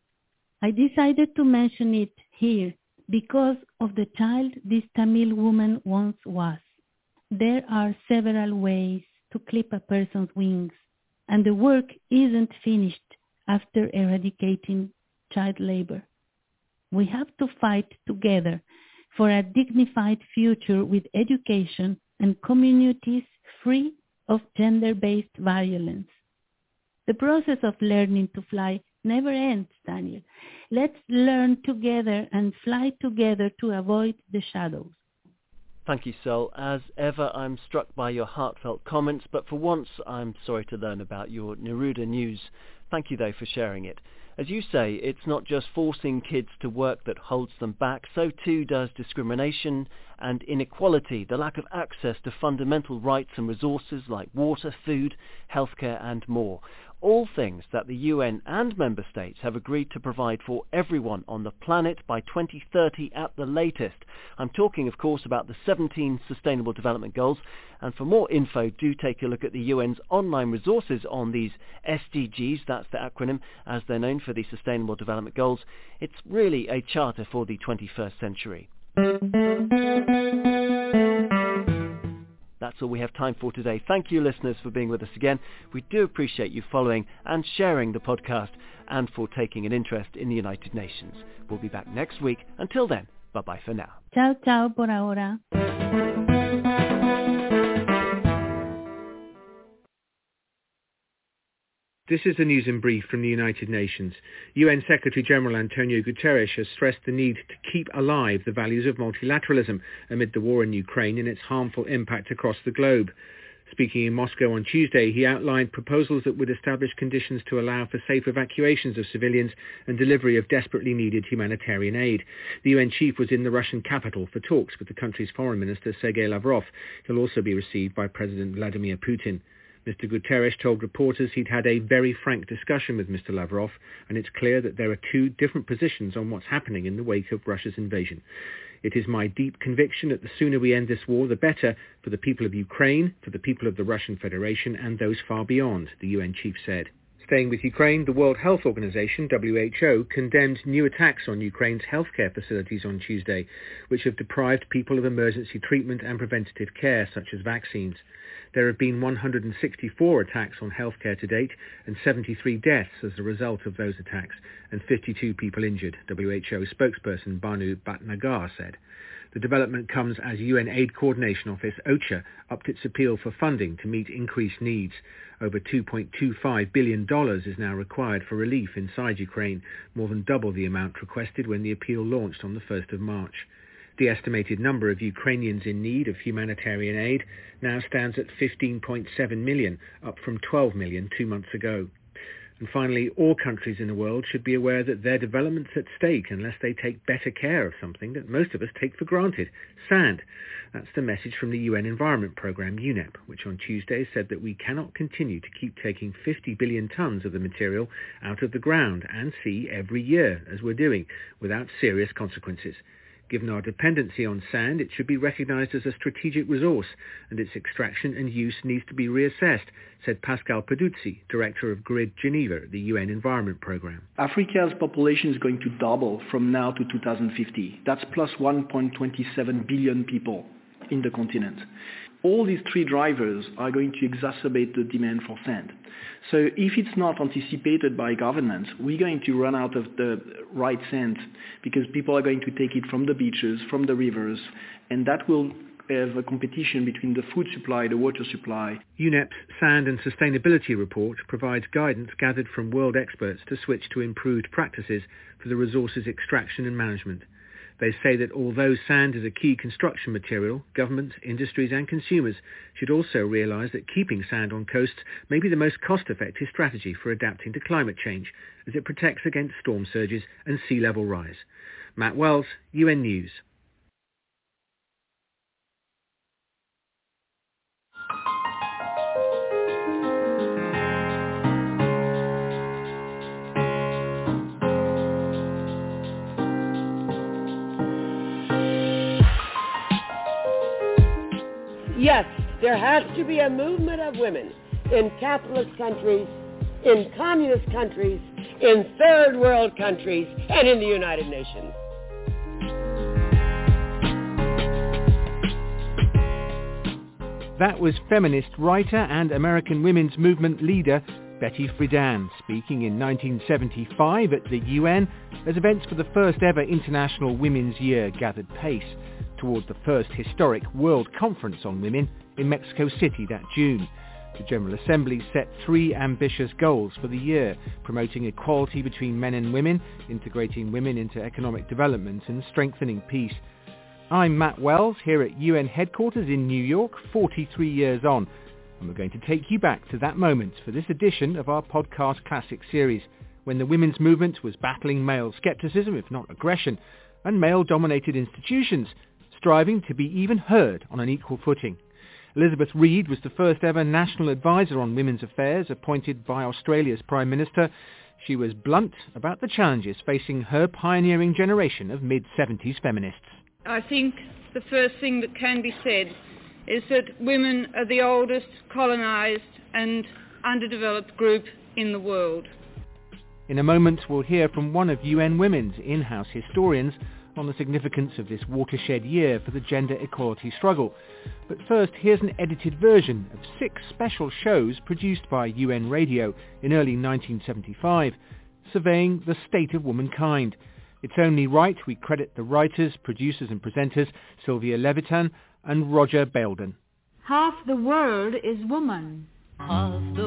Speaker 10: I decided to mention it here because of the child this Tamil woman once was. There are several ways to clip a person's wings, and the work isn't finished after eradicating child labor. We have to fight together for a dignified future with education and communities free of gender-based violence. The process of learning to fly never ends, Daniel. Let's learn together and fly together to avoid the shadows.
Speaker 2: Thank you, Sol. As ever, I'm struck by your heartfelt comments, but for once, I'm sorry to learn about your Neruda news. Thank you, though, for sharing it. As you say, it's not just forcing kids to work that holds them back, so too does discrimination and inequality, the lack of access to fundamental rights and resources like water, food, healthcare and more. All things that the U N and member states have agreed to provide for everyone on the planet by twenty thirty at the latest. I'm talking, of course, about the seventeen Sustainable Development Goals, and for more info, do take a look at the U N's online resources on these S D Gs, that's the acronym, as they're known for the Sustainable Development Goals. It's really a charter for the twenty-first century. That's all we have time for today. Thank you, listeners, for being with us again. We do appreciate you following and sharing the podcast and for taking an interest in the United Nations. We'll be back next week. Until then, bye-bye for now.
Speaker 10: Ciao, ciao por ahora.
Speaker 7: This is the news in brief from the United Nations. U N Secretary-General Antonio Guterres has stressed the need to keep alive the values of multilateralism amid the war in Ukraine and its harmful impact across the globe. Speaking in Moscow on Tuesday, he outlined proposals that would establish conditions to allow for safe evacuations of civilians and delivery of desperately needed humanitarian aid. The U N chief was in the Russian capital for talks with the country's foreign minister, Sergei Lavrov. He'll also be received by President Vladimir Putin. Mister Guterres told reporters he'd had a very frank discussion with Mister Lavrov, and it's clear that there are two different positions on what's happening in the wake of Russia's invasion. It is my deep conviction that the sooner we end this war, the better for the people of Ukraine, for the people of the Russian Federation, and those far beyond, the U N chief said. Staying with Ukraine, the World Health Organization, W H O, condemned new attacks on Ukraine's healthcare facilities on Tuesday, which have deprived people of emergency treatment and preventative care, such as vaccines. There have been one hundred sixty-four attacks on healthcare to date and seventy-three deaths as a result of those attacks, and fifty-two people injured, W H O spokesperson Banu Bhatnagar said. The development comes as U N Aid Coordination Office, OCHA, upped its appeal for funding to meet increased needs. Over two point two five billion dollars is now required for relief inside Ukraine, more than double the amount requested when the appeal launched on the first of March.
Speaker 11: The estimated number of Ukrainians in need of humanitarian aid now stands at fifteen point seven million, up from twelve million two months ago. And finally, all countries in the world should be aware that their development's at stake unless they take better care of something that most of us take for granted, sand. That's the message from the U N Environment Programme, UNEP, which on Tuesday said that we cannot continue to keep taking fifty billion tonnes of the material out of the ground and sea every year, as we're doing, without serious consequences. Given our dependency on sand, it should be recognised as a strategic resource, and its extraction and use needs to be reassessed, said Pascal Peduzzi, Director of GRID Geneva, the U N Environment Programme.
Speaker 12: Africa's population is going to double from now to two thousand fifty. That's plus one point two seven billion people in the continent. All these three drivers are going to exacerbate the demand for sand. So if it's not anticipated by governments, we're going to run out of the right sand because people are going to take it from the beaches, from the rivers, and that will have a competition between the food supply, the water supply.
Speaker 11: UNEP's Sand and Sustainability Report provides guidance gathered from world experts to switch to improved practices for the resources extraction and management. They say that although sand is a key construction material, governments, industries and consumers should also realise that keeping sand on coasts may be the most cost-effective strategy for adapting to climate change, as it protects against storm surges and sea level rise. Matt Wells, U N News.
Speaker 13: Yes, there has to be a movement of women in capitalist countries, in communist countries, in third world countries, and in the United Nations.
Speaker 11: That was feminist writer and American women's movement leader Betty Friedan speaking in nineteen seventy-five at the U N as events for the first ever International Women's Year gathered pace toward the first historic World Conference on Women in Mexico City that June. The General Assembly set three ambitious goals for the year, promoting equality between men and women, integrating women into economic development and strengthening peace. I'm Matt Wells here at U N headquarters in New York, forty-three years on, and we're going to take you back to that moment for this edition of our podcast classic series, when the women's movement was battling male scepticism, if not aggression, and male-dominated institutions, striving to be even heard on an equal footing. Elizabeth Reed was the first ever national advisor on women's affairs appointed by Australia's Prime Minister. She was blunt about the challenges facing her pioneering generation of mid-seventies feminists.
Speaker 14: I think the first thing that can be said is that women are the oldest colonised and underdeveloped group in the world.
Speaker 11: In a moment we'll hear from one of U N Women's in-house historians on the significance of this watershed year for the gender equality struggle. But first, here's an edited version of six special shows produced by U N Radio in early nineteen seventy-five, surveying the state of womankind. It's only right we credit the writers, producers and presenters Sylvia Levitan and Roger Belden.
Speaker 15: Half the world is woman.
Speaker 16: Half the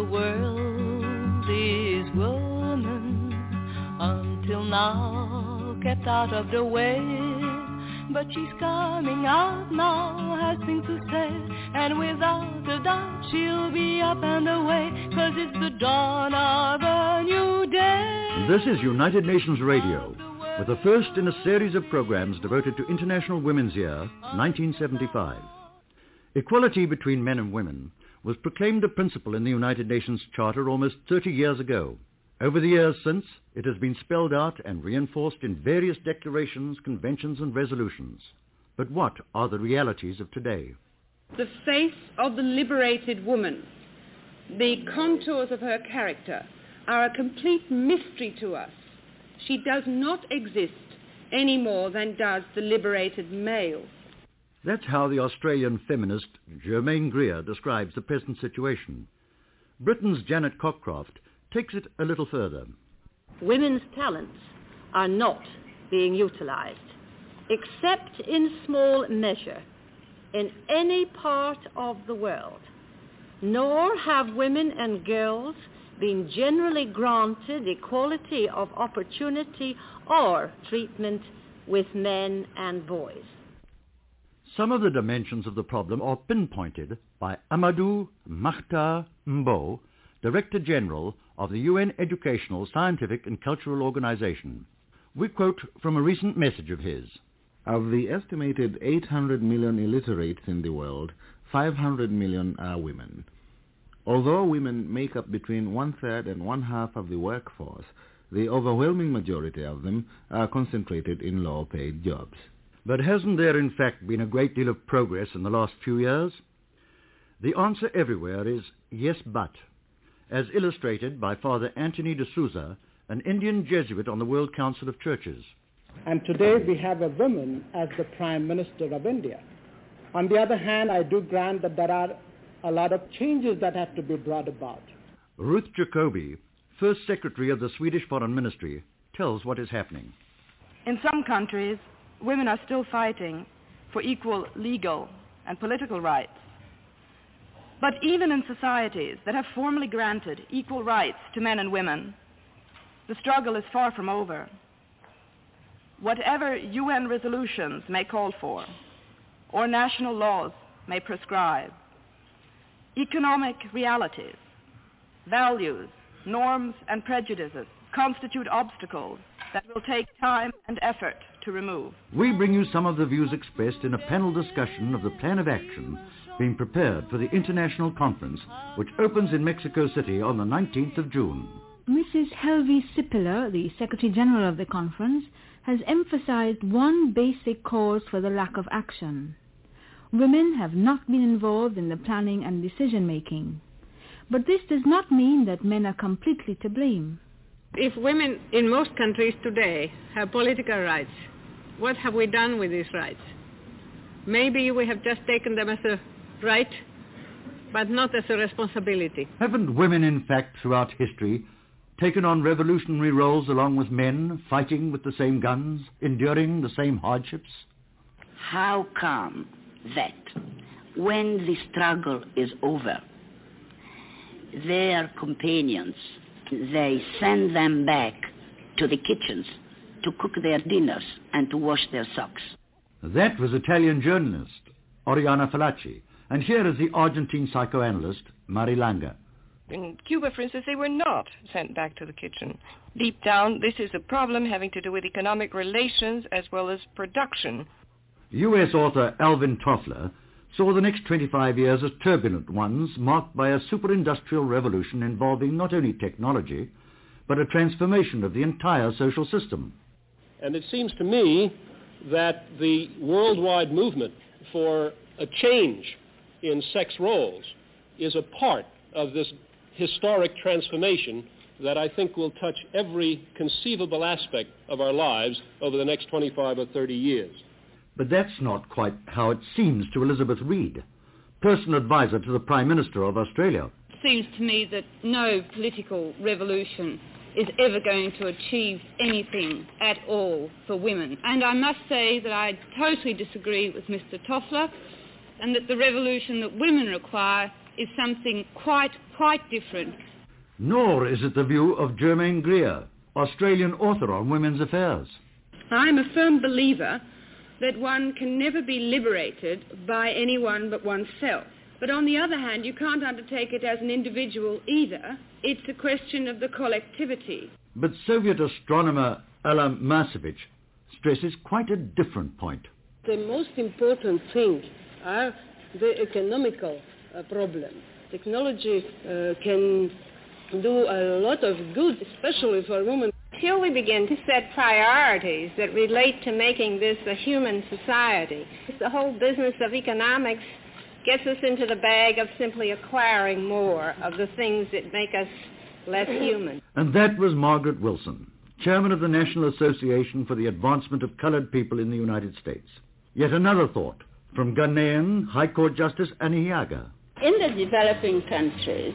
Speaker 16: world is woman, until now kept out of the way, but she's coming out now, has things to say, and without a doubt she'll be up and away, 'cause it's the dawn of a new day.
Speaker 17: This is United Nations Radio, with the first in a series of programs devoted to International Women's Year, nineteen seventy-five. Equality between men and women was proclaimed a principle in the United Nations Charter almost thirty years ago. Over the years since, it has been spelled out and reinforced in various declarations, conventions and resolutions. But what are the realities of today?
Speaker 14: The face of the liberated woman, the contours of her character, are a complete mystery to us. She does not exist any more than does the liberated male.
Speaker 17: That's how the Australian feminist Germaine Greer describes the present situation. Britain's Janet Cockcroft takes it a little further.
Speaker 18: Women's talents are not being utilised, except in small measure, in any part of the world. Nor have women and girls been generally granted equality of opportunity or treatment with men and boys.
Speaker 17: Some of the dimensions of the problem are pinpointed by Amadou Makhtar Mbo, Director General of the U N Educational, Scientific and Cultural Organization. We quote from a recent message of his.
Speaker 19: Of the estimated eight hundred million illiterates in the world, five hundred million are women. Although women make up between one-third and one-half of the workforce, the overwhelming majority of them are concentrated in low-paid jobs.
Speaker 17: But hasn't there in fact been a great deal of progress in the last few years? The answer everywhere is yes, but, as illustrated by Father Anthony de Souza, an Indian Jesuit on the World Council of Churches.
Speaker 20: And today we have a woman as the Prime Minister of India. On the other hand, I do grant that there are a lot of changes that have to be brought about.
Speaker 17: Ruth Jacobi, First Secretary of the Swedish Foreign Ministry, tells what is happening.
Speaker 21: In some countries, women are still fighting for equal legal and political rights. But even in societies that have formally granted equal rights to men and women, the struggle is far from over. Whatever U N resolutions may call for, or national laws may prescribe, economic realities, values, norms, and prejudices constitute obstacles that will take time and effort to remove.
Speaker 17: We bring you some of the views expressed in a panel discussion of the plan of action being prepared for the international conference, which opens in Mexico City on the nineteenth of June.
Speaker 15: Missus Helvi Sipler, the Secretary General of the conference, has emphasized one basic cause for the lack of action. Women have not been involved in the planning and decision-making. But this does not mean that men are completely to blame.
Speaker 22: If women in most countries today have political rights, what have we done with these rights? Maybe we have just taken them as a right, but not as a responsibility.
Speaker 17: Haven't women, in fact, throughout history, taken on revolutionary roles along with men, fighting with the same guns, enduring the same hardships?
Speaker 23: How come that when the struggle is over, their companions, they send them back to the kitchens to cook their dinners and to wash their socks?
Speaker 17: That was Italian journalist Oriana Fallaci, and here is the Argentine psychoanalyst Mari Langa.
Speaker 24: In Cuba, for instance, they were not sent back to the kitchen. Deep down, this is a problem having to do with economic relations as well as production.
Speaker 17: U S author Alvin Toffler saw the next twenty-five years as turbulent ones marked by a super-industrial revolution involving not only technology, but a transformation of the entire social system.
Speaker 25: And it seems to me that the worldwide movement for a change in sex roles is a part of this historic transformation that I think will touch every conceivable aspect of our lives over the next twenty-five or thirty years.
Speaker 17: But that's not quite how it seems to Elizabeth Reid, personal advisor to the Prime Minister of Australia.
Speaker 26: It seems to me that no political revolution is ever going to achieve anything at all for women. And I must say that I totally disagree with Mister Toffler, and that the revolution that women require is something quite, quite different.
Speaker 17: Nor is it the view of Germaine Greer, Australian author on women's affairs.
Speaker 14: I'm a firm believer that one can never be liberated by anyone but oneself. But on the other hand, you can't undertake it as an individual either. It's a question of the collectivity.
Speaker 17: But Soviet astronomer Alan Masevich stresses quite a different point.
Speaker 13: The most important thing are the economical uh, problems. Technology uh, can do a lot of good, especially for women.
Speaker 9: Till we begin to set priorities that relate to making this a human society, the whole business of economics gets us into the bag of simply acquiring more of the things that make us less human.
Speaker 17: And that was Margaret Wilson, chairman of the National Association for the Advancement of Colored People in the United States. Yet another thought from Ghanaian High Court Justice Annie Yaga.
Speaker 18: In the developing countries,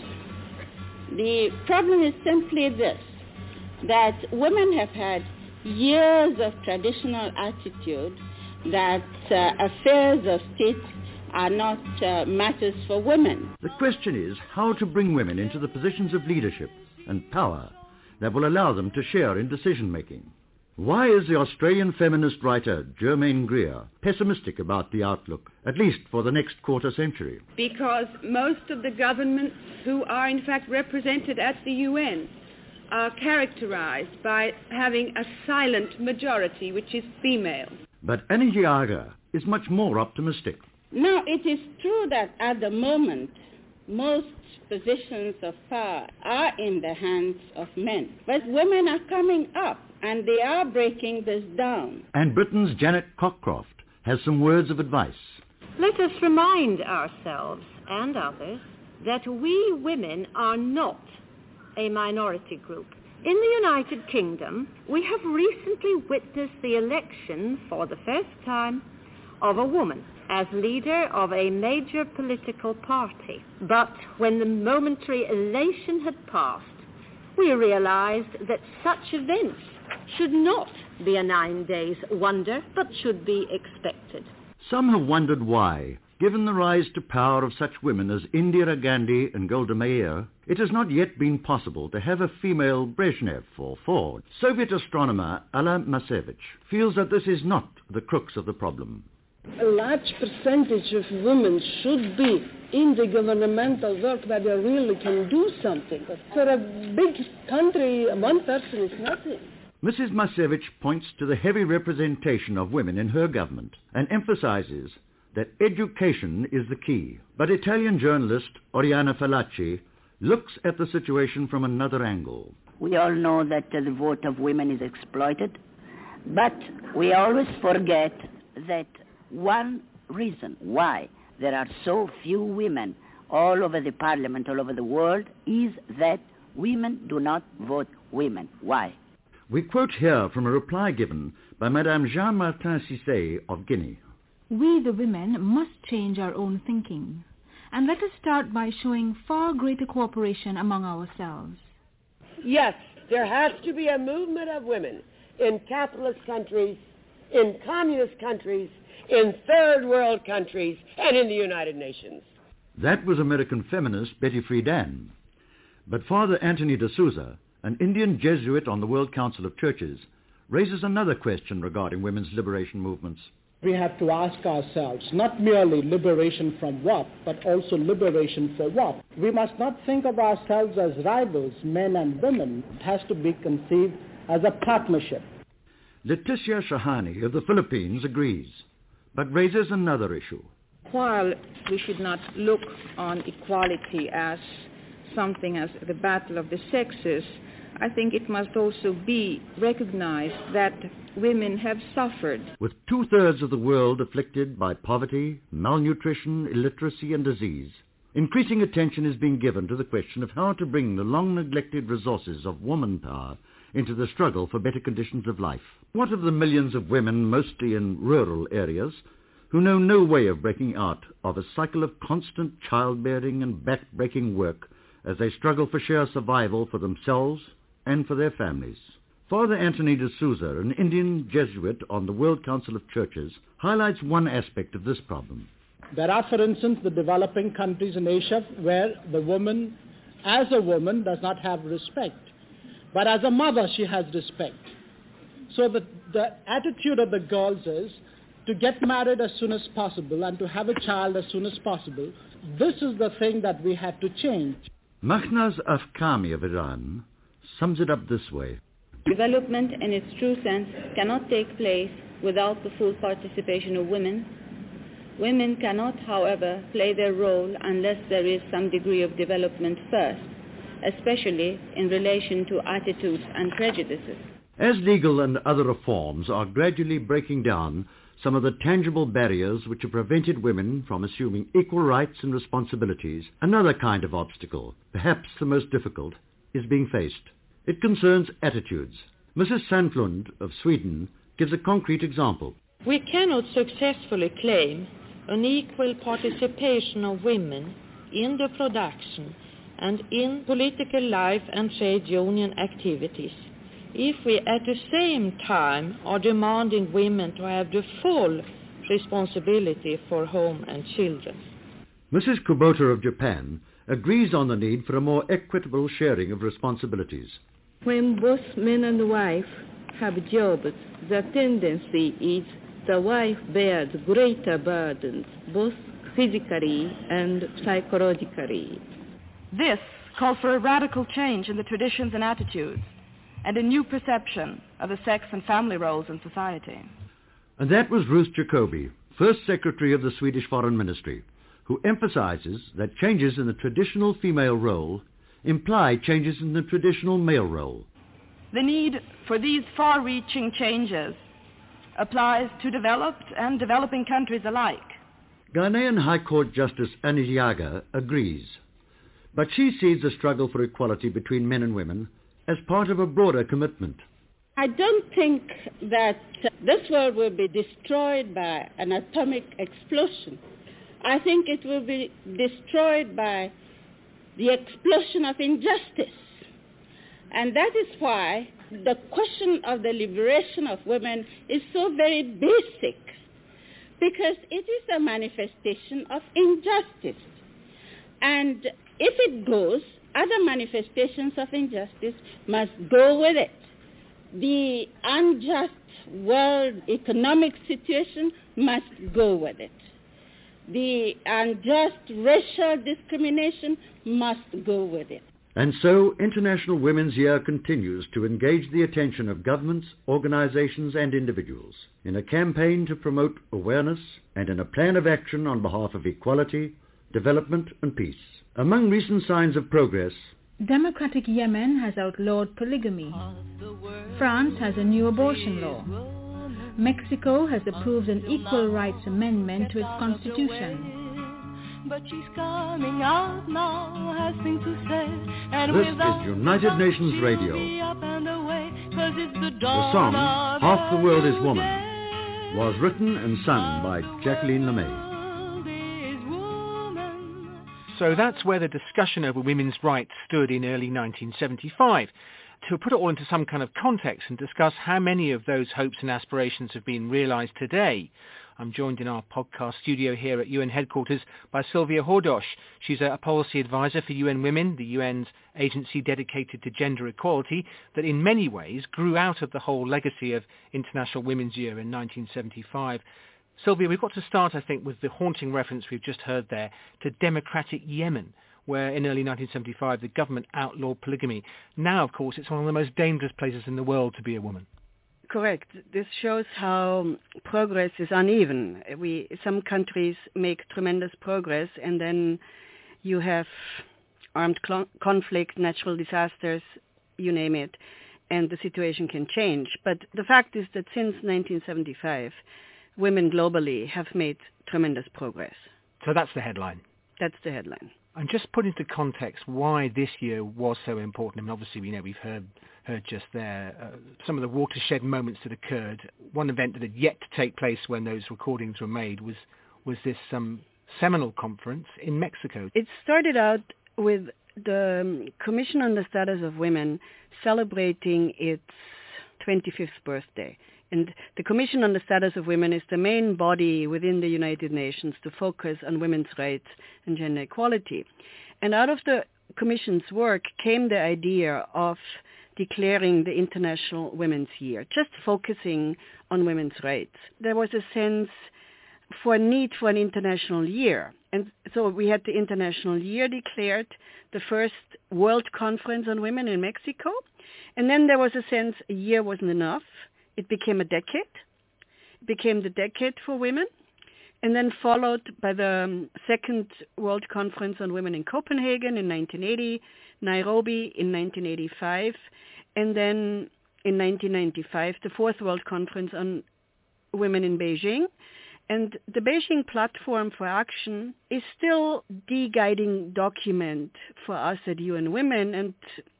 Speaker 18: the problem is simply this, that women have had years of traditional attitude that uh, affairs of state are not uh, matters for women.
Speaker 17: The question is how to bring women into the positions of leadership and power that will allow them to share in decision-making. Why is the Australian feminist writer Germaine Greer pessimistic about the outlook, at least for the next quarter century?
Speaker 14: Because most of the governments who are in fact represented at the U N are characterized by having a silent majority, which is female.
Speaker 17: But Annie Giaga is much more optimistic.
Speaker 1: Now, it is true that at the moment, most positions of power are in the hands of men. But women are coming up, and they are breaking this down.
Speaker 17: And Britain's Janet Cockcroft has some words of advice.
Speaker 18: Let us remind ourselves and others that we women are not a minority group. In the United Kingdom, we have recently witnessed the election for the first time of a woman as leader of a major political party. But when the momentary elation had passed, we realized that such events should not be a nine days wonder, but should be expected.
Speaker 17: Some have wondered why, given the rise to power of such women as Indira Gandhi and Golda Meir, it has not yet been possible to have a female Brezhnev or Ford. Soviet astronomer Alla Masevich feels that this is not the crux of the problem.
Speaker 3: A large percentage of women should be in the governmental work where they really can do something. But for a big country, one person is nothing.
Speaker 17: Missus Masevich points to the heavy representation of women in her government and emphasizes that education is the key. But Italian journalist Oriana Fallaci looks at the situation from another angle.
Speaker 23: We all know that uh, the vote of women is exploited, but we always forget that one reason why there are so few women all over the parliament, all over the world, is that women do not vote women. Why?
Speaker 17: We quote here from a reply given by Madame Jean-Martin Cissé of Guinea.
Speaker 15: We, the women, must change our own thinking. And let us start by showing far greater cooperation among ourselves.
Speaker 13: Yes, there has to be a movement of women in capitalist countries, in communist countries, in third world countries, and in the United Nations.
Speaker 17: That was American feminist Betty Friedan. But Father Anthony de Souza, an Indian Jesuit on the World Council of Churches, raises another question regarding women's liberation movements.
Speaker 20: We have to ask ourselves, not merely liberation from what, but also liberation for what. We must not think of ourselves as rivals, men and women. It has to be conceived as a partnership.
Speaker 17: Leticia Shahani of the Philippines agrees, but raises another issue.
Speaker 26: While we should not look on equality as something as the battle of the sexes, I think it must also be recognized that women have suffered.
Speaker 17: With two-thirds of the world afflicted by poverty, malnutrition, illiteracy and disease, increasing attention is being given to the question of how to bring the long-neglected resources of woman power into the struggle for better conditions of life. What of the millions of women, mostly in rural areas, who know no way of breaking out of a cycle of constant childbearing and back-breaking work as they struggle for sheer survival for themselves and for their families? Father Anthony de Souza, an Indian Jesuit on the World Council of Churches, highlights one aspect of this problem.
Speaker 20: There are, for instance, the developing countries in Asia where the woman, as a woman, does not have respect. But as a mother, she has respect. So the, the attitude of the girls is to get married as soon as possible and to have a child as soon as possible. This is the thing that we have to change.
Speaker 17: Mahnaz Afkami of Iran sums it up this way.
Speaker 26: Development in its true sense cannot take place without the full participation of women. Women cannot, however, play their role unless there is some degree of development first, especially in relation to attitudes and prejudices.
Speaker 17: As legal and other reforms are gradually breaking down some of the tangible barriers which have prevented women from assuming equal rights and responsibilities, another kind of obstacle, perhaps the most difficult, is being faced. It concerns attitudes. Missus Sandlund of Sweden gives a concrete example.
Speaker 4: We cannot successfully claim an equal participation of women in the production and in political life and trade union activities if we at the same time are demanding women to have the full responsibility for home and children.
Speaker 17: Missus Kubota of Japan agrees on the need for a more equitable sharing of responsibilities.
Speaker 3: When both men and wife
Speaker 2: have jobs, the tendency is the wife bears greater burdens, both physically and psychologically.
Speaker 21: This calls for a radical change in the traditions and attitudes, and a new perception of the sex and family roles in society.
Speaker 17: And that was Ruth Jacobi, First Secretary of the Swedish Foreign Ministry, who emphasizes that changes in the traditional female role imply changes in the traditional male role.
Speaker 21: The need for these far-reaching changes applies to developed and developing countries alike.
Speaker 17: Ghanaian High Court Justice Annie Yaga agrees, but she sees the struggle for equality between men and women as part of a broader commitment.
Speaker 1: I don't think that this world will be destroyed by an atomic explosion. I think it will be destroyed by the explosion of injustice. And that is why the question of the liberation of women is so very basic, because it is a manifestation of injustice. And if it goes, other manifestations of injustice must go with it. The unjust world economic situation must go with it. The unjust racial discrimination must go with it.
Speaker 17: And so International Women's Year continues to engage the attention of governments, organizations and individuals in a campaign to promote awareness and in a plan of action on behalf of equality, development and peace. Among recent signs of progress,
Speaker 15: Democratic Yemen has outlawed polygamy. France has a new abortion law. Mexico has approved an equal rights amendment to its constitution.
Speaker 16: But she's coming out now, has things to say. And
Speaker 17: this is United Nations Radio. The song, Half the World is Woman, was written and sung by Jacqueline LeMay.
Speaker 11: So that's where the discussion over women's rights stood in early nineteen seventy-five. To put it all into some kind of context and discuss how many of those hopes and aspirations have been realised today, I'm joined in our podcast studio here at U N headquarters by Sylvia Hordosh. She's a policy advisor for U N Women, the U N's agency dedicated to gender equality that in many ways grew out of the whole legacy of International Women's Year in nineteen seventy-five. Sylvia, we've got to start, I think, with the haunting reference we've just heard there to democratic Yemen, where in early nineteen seventy-five the government outlawed polygamy. Now, of course, it's one of the most dangerous places in the world to be a woman.
Speaker 5: Correct. This shows how progress is uneven. We, some countries make tremendous progress, and then you have armed cl- conflict, natural disasters, you name it, and the situation can change. But the fact is that since nineteen seventy-five, women globally have made tremendous progress.
Speaker 11: So that's the headline.
Speaker 5: That's the headline.
Speaker 11: And just put into context why this year was so important. I mean, obviously, we know we've heard heard just there uh, some of the watershed moments that occurred. One event that had yet to take place when those recordings were made was was this um, seminal conference in Mexico.
Speaker 5: It started out with the Commission on the Status of Women celebrating its twenty-fifth birthday. And the Commission on the Status of Women is the main body within the United Nations to focus on women's rights and gender equality. And out of the Commission's work came the idea of declaring the International Women's Year, just focusing on women's rights. There was a sense for a need for an international year. And so we had the International Year declared, the first World Conference on Women in Mexico. And then there was a sense a year wasn't enough. It became a decade. It became the decade for women, and then followed by the um, second World Conference on Women in Copenhagen in nineteen eighty, Nairobi in nineteen eighty-five, and then in nineteen ninety-five, the fourth World Conference on Women in Beijing. And the Beijing Platform for Action is still the guiding document for us at U N Women and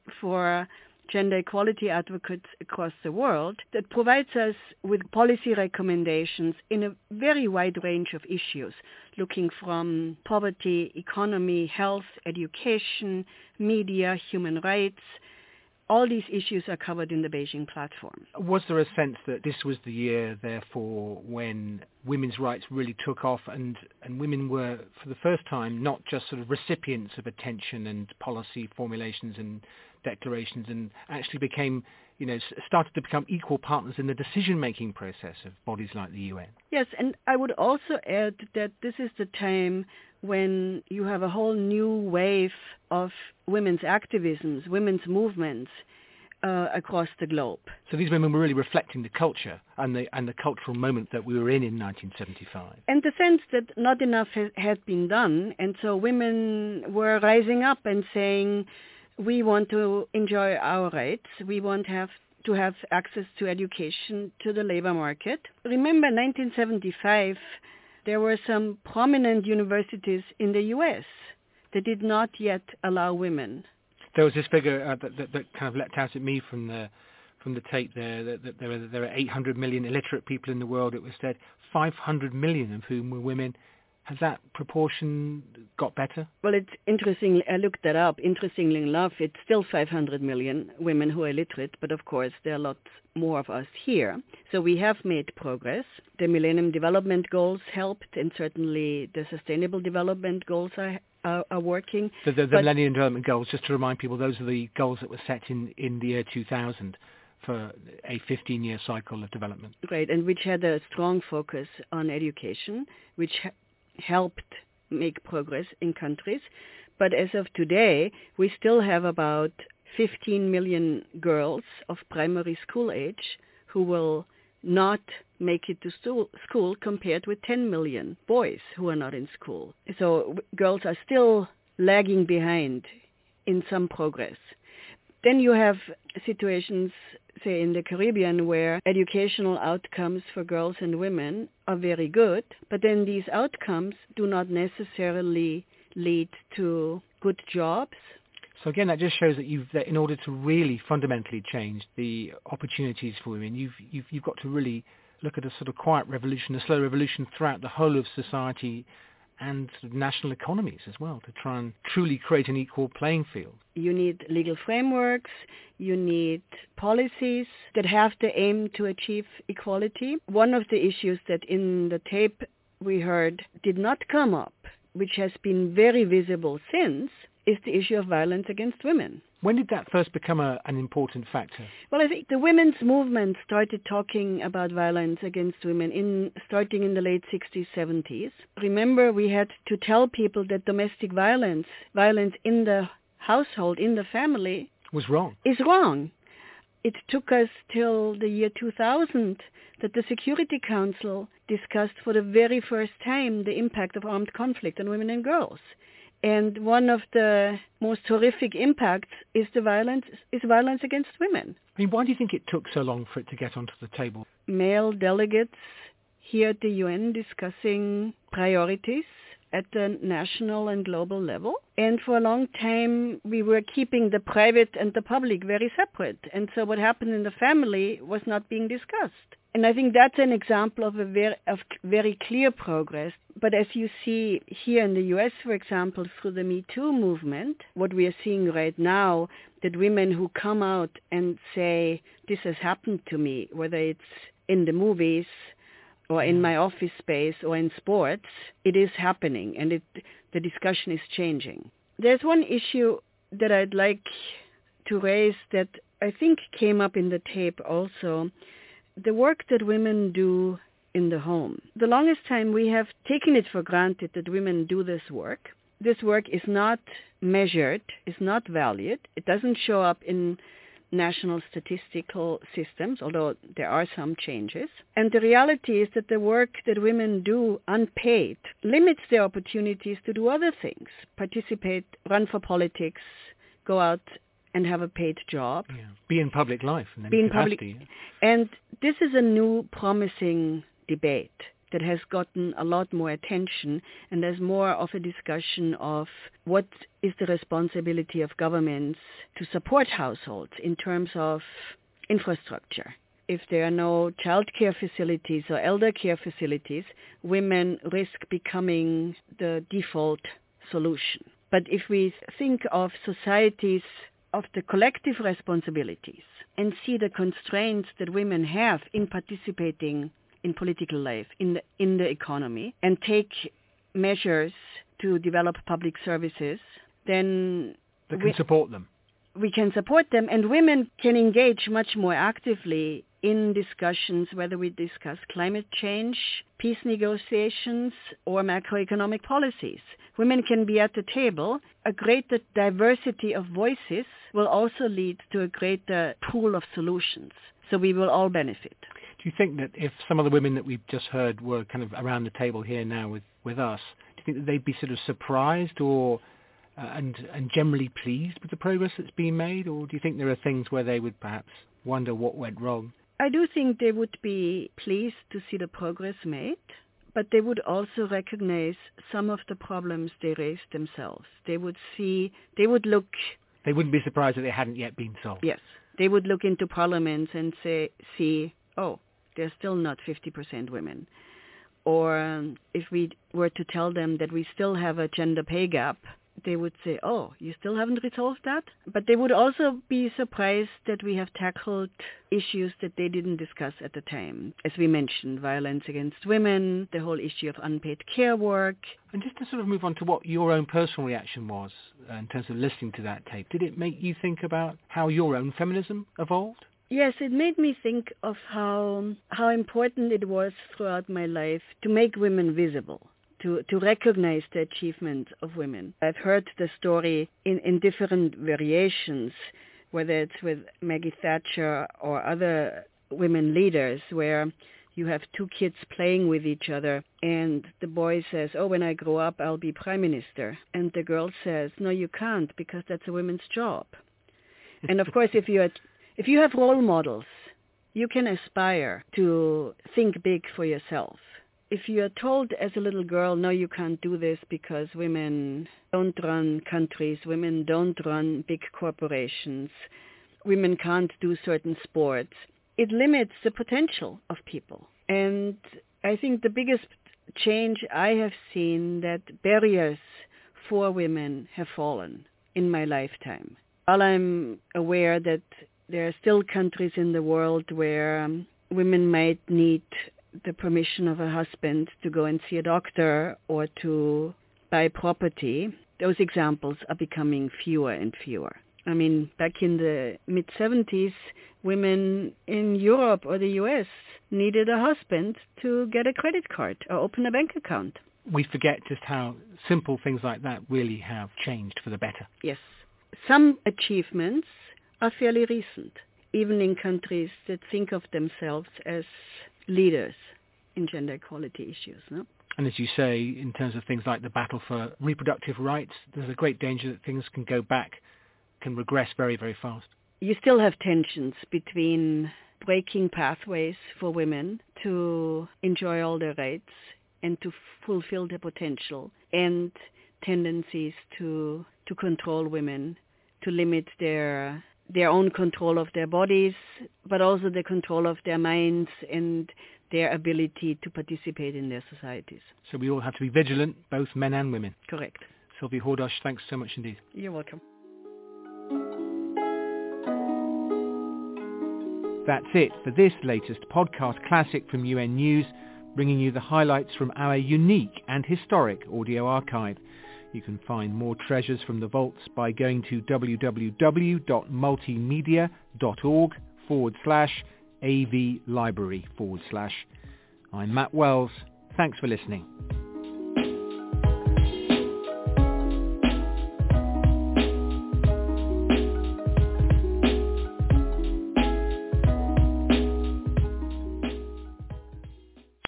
Speaker 5: for gender equality advocates across the world that provides us with policy recommendations in a very wide range of issues, looking from poverty, economy, health, education, media, human rights. All these issues are covered in the Beijing Platform.
Speaker 11: Was there a sense that this was the year, therefore, when women's rights really took off, and, and women were, for the first time, not just sort of recipients of attention and policy formulations and declarations, and actually became, you know, started to become equal partners in the decision-making process of bodies like the U N. Yes,
Speaker 5: and I would also add that this is the time when you have a whole new wave of women's activisms, women's movements uh, across the globe.
Speaker 11: So these women were really reflecting the culture and the and the cultural moment that we were in in nineteen seventy-five.
Speaker 5: And the sense that not enough ha- had been done, and so women were rising up and saying, we want to enjoy our rights, we want have to have access to education, to the labor market. Remember, nineteen seventy-five, there were some prominent universities in the U S that did not yet allow women.
Speaker 11: There was this figure uh, that, that, that kind of leapt out at me from the from the tape there, that, that there, are, there are eight hundred million illiterate people in the world. It was said five hundred million of whom were women. Has that proportion got better?
Speaker 5: Well, it's interesting. I looked that up. Interestingly enough, it's still five hundred million women who are illiterate, but of course there are lots more of us here. So we have made progress. The Millennium Development Goals helped, and certainly the Sustainable Development Goals are, are, are working.
Speaker 11: The, the, the Millennium Development Goals, just to remind people, those are the goals that were set in, in the year two thousand. For a fifteen-year cycle of development.
Speaker 5: Right, and which had a strong focus on education, which ha- helped make progress in countries. But as of today, we still have about fifteen million girls of primary school age who will not make it to stu- school compared with ten million boys who are not in school. So w- girls are still lagging behind in some progress. Then you have situations, say, in the Caribbean where educational outcomes for girls and women are very good, but then these outcomes do not necessarily lead to good jobs.
Speaker 11: So again, that just shows that you've, that in order to really fundamentally change the opportunities for women, you've, you've, you've got to really look at a sort of quiet revolution, a slow revolution throughout the whole of society and sort of national economies as well, to try and truly create an equal playing field.
Speaker 5: You need legal frameworks, you need policies that have the aim to achieve equality. One of the issues that in the tape we heard did not come up, which has been very visible since, is the issue of violence against women.
Speaker 11: When did that first become a, an important factor?
Speaker 5: Well, I think the women's movement started talking about violence against women in starting in the late sixties, seventies. Remember, we had to tell people that domestic violence, violence in the household, in the family,
Speaker 11: was wrong.
Speaker 5: Is wrong. It took us till the year two thousand that the Security Council discussed for the very first time the impact of armed conflict on women and girls. And one of the most horrific impacts is the violence is violence against women.
Speaker 11: I mean, why do you think it took so long for it to get onto the table?
Speaker 5: Male delegates here at the U N discussing priorities at the national and global level. And for a long time, we were keeping the private and the public very separate. And so what happened in the family was not being discussed. And I think that's an example of a very, of very clear progress. But as you see here in the U S, for example, through the Me Too movement, what we are seeing right now, that women who come out and say, this has happened to me, whether it's in the movies or in my office space or in sports, it is happening, and it, the discussion is changing. There's one issue that I'd like to raise that I think came up in the tape also. The work that women do in the home. The longest time we have taken it for granted that women do this work. This work is not measured, is not valued. It doesn't show up in national statistical systems, although there are some changes. And the reality is that the work that women do unpaid limits their opportunities to do other things, participate, run for politics, go out and have a paid job.
Speaker 11: Yeah. Be in public life. And
Speaker 5: Be in public. And this is a new promising debate that has gotten a lot more attention, and there's more of a discussion of what is the responsibility of governments to support households in terms of infrastructure. If there are no child care facilities or elder care facilities, women risk becoming the default solution. But if we think of societies of the collective responsibilities and see the constraints that women have in participating in political life, in the, in the economy, and take measures to develop public services, then
Speaker 11: that can
Speaker 5: we,
Speaker 11: support them.
Speaker 5: We can support them, and women can engage much more actively in discussions, whether we discuss climate change, peace negotiations, or macroeconomic policies. Women can be at the table. A greater diversity of voices will also lead to a greater pool of solutions. So we will all benefit.
Speaker 11: Do you think that if some of the women that we've just heard were kind of around the table here now with, with us, do you think that they'd be sort of surprised or uh, and and generally pleased with the progress that's been made? Or do you think there are things where they would perhaps wonder what went wrong?
Speaker 5: I do think they would be pleased to see the progress made, but they would also recognize some of the problems they raised themselves. They would see, they would look...
Speaker 11: They wouldn't be surprised that they hadn't yet been solved.
Speaker 5: Yes. They would look into parliaments and say, see, oh, there's still not fifty percent women. Or um, if we were to tell them that we still have a gender pay gap, they would say, oh, you still haven't resolved that? But they would also be surprised that we have tackled issues that they didn't discuss at the time. As we mentioned, violence against women, the whole issue of unpaid care work.
Speaker 11: And just to sort of move on to what your own personal reaction was uh, in terms of listening to that tape, did it make you think about how your own feminism evolved?
Speaker 5: Yes, it made me think of how how important it was throughout my life to make women visible. To, to recognize the achievements of women. I've heard the story in, in different variations, whether it's with Maggie Thatcher or other women leaders, where you have two kids playing with each other, and the boy says, oh, when I grow up, I'll be prime minister. And the girl says, no, you can't, because that's a woman's job. And of course, if you, if you have role models, you can aspire to think big for yourself. If you are told as a little girl, no, you can't do this because women don't run countries, women don't run big corporations, women can't do certain sports, it limits the potential of people. And I think the biggest change I have seen, that barriers for women have fallen in my lifetime. While I'm aware that there are still countries in the world where um, women might need the permission of a husband to go and see a doctor or to buy property, those examples are becoming fewer and fewer. I mean, back in the mid-seventies, women in Europe or the U S needed a husband to get a credit card or open a bank account.
Speaker 11: We forget just how simple things like that really have changed for the better.
Speaker 5: Yes. Some achievements are fairly recent, even in countries that think of themselves as leaders in gender equality issues. No?
Speaker 11: And as you say, in terms of things like the battle for reproductive rights, there's a great danger that things can go back, can regress very, very fast.
Speaker 5: You still have tensions between breaking pathways for women to enjoy all their rights and to fulfill their potential, and tendencies to to control women, to limit their their own control of their bodies, but also the control of their minds and their ability to participate in their societies.
Speaker 11: So we all have to be vigilant, both men and women.
Speaker 5: Correct.
Speaker 11: Sylvie Hordosh, thanks so much indeed.
Speaker 5: You're welcome.
Speaker 11: That's it for this latest podcast classic from U N News, bringing you the highlights from our unique and historic audio archive. You can find more treasures from the vaults by going to www.multimedia.org forward slash AV library forward slash. I'm Matt Wells. Thanks for listening.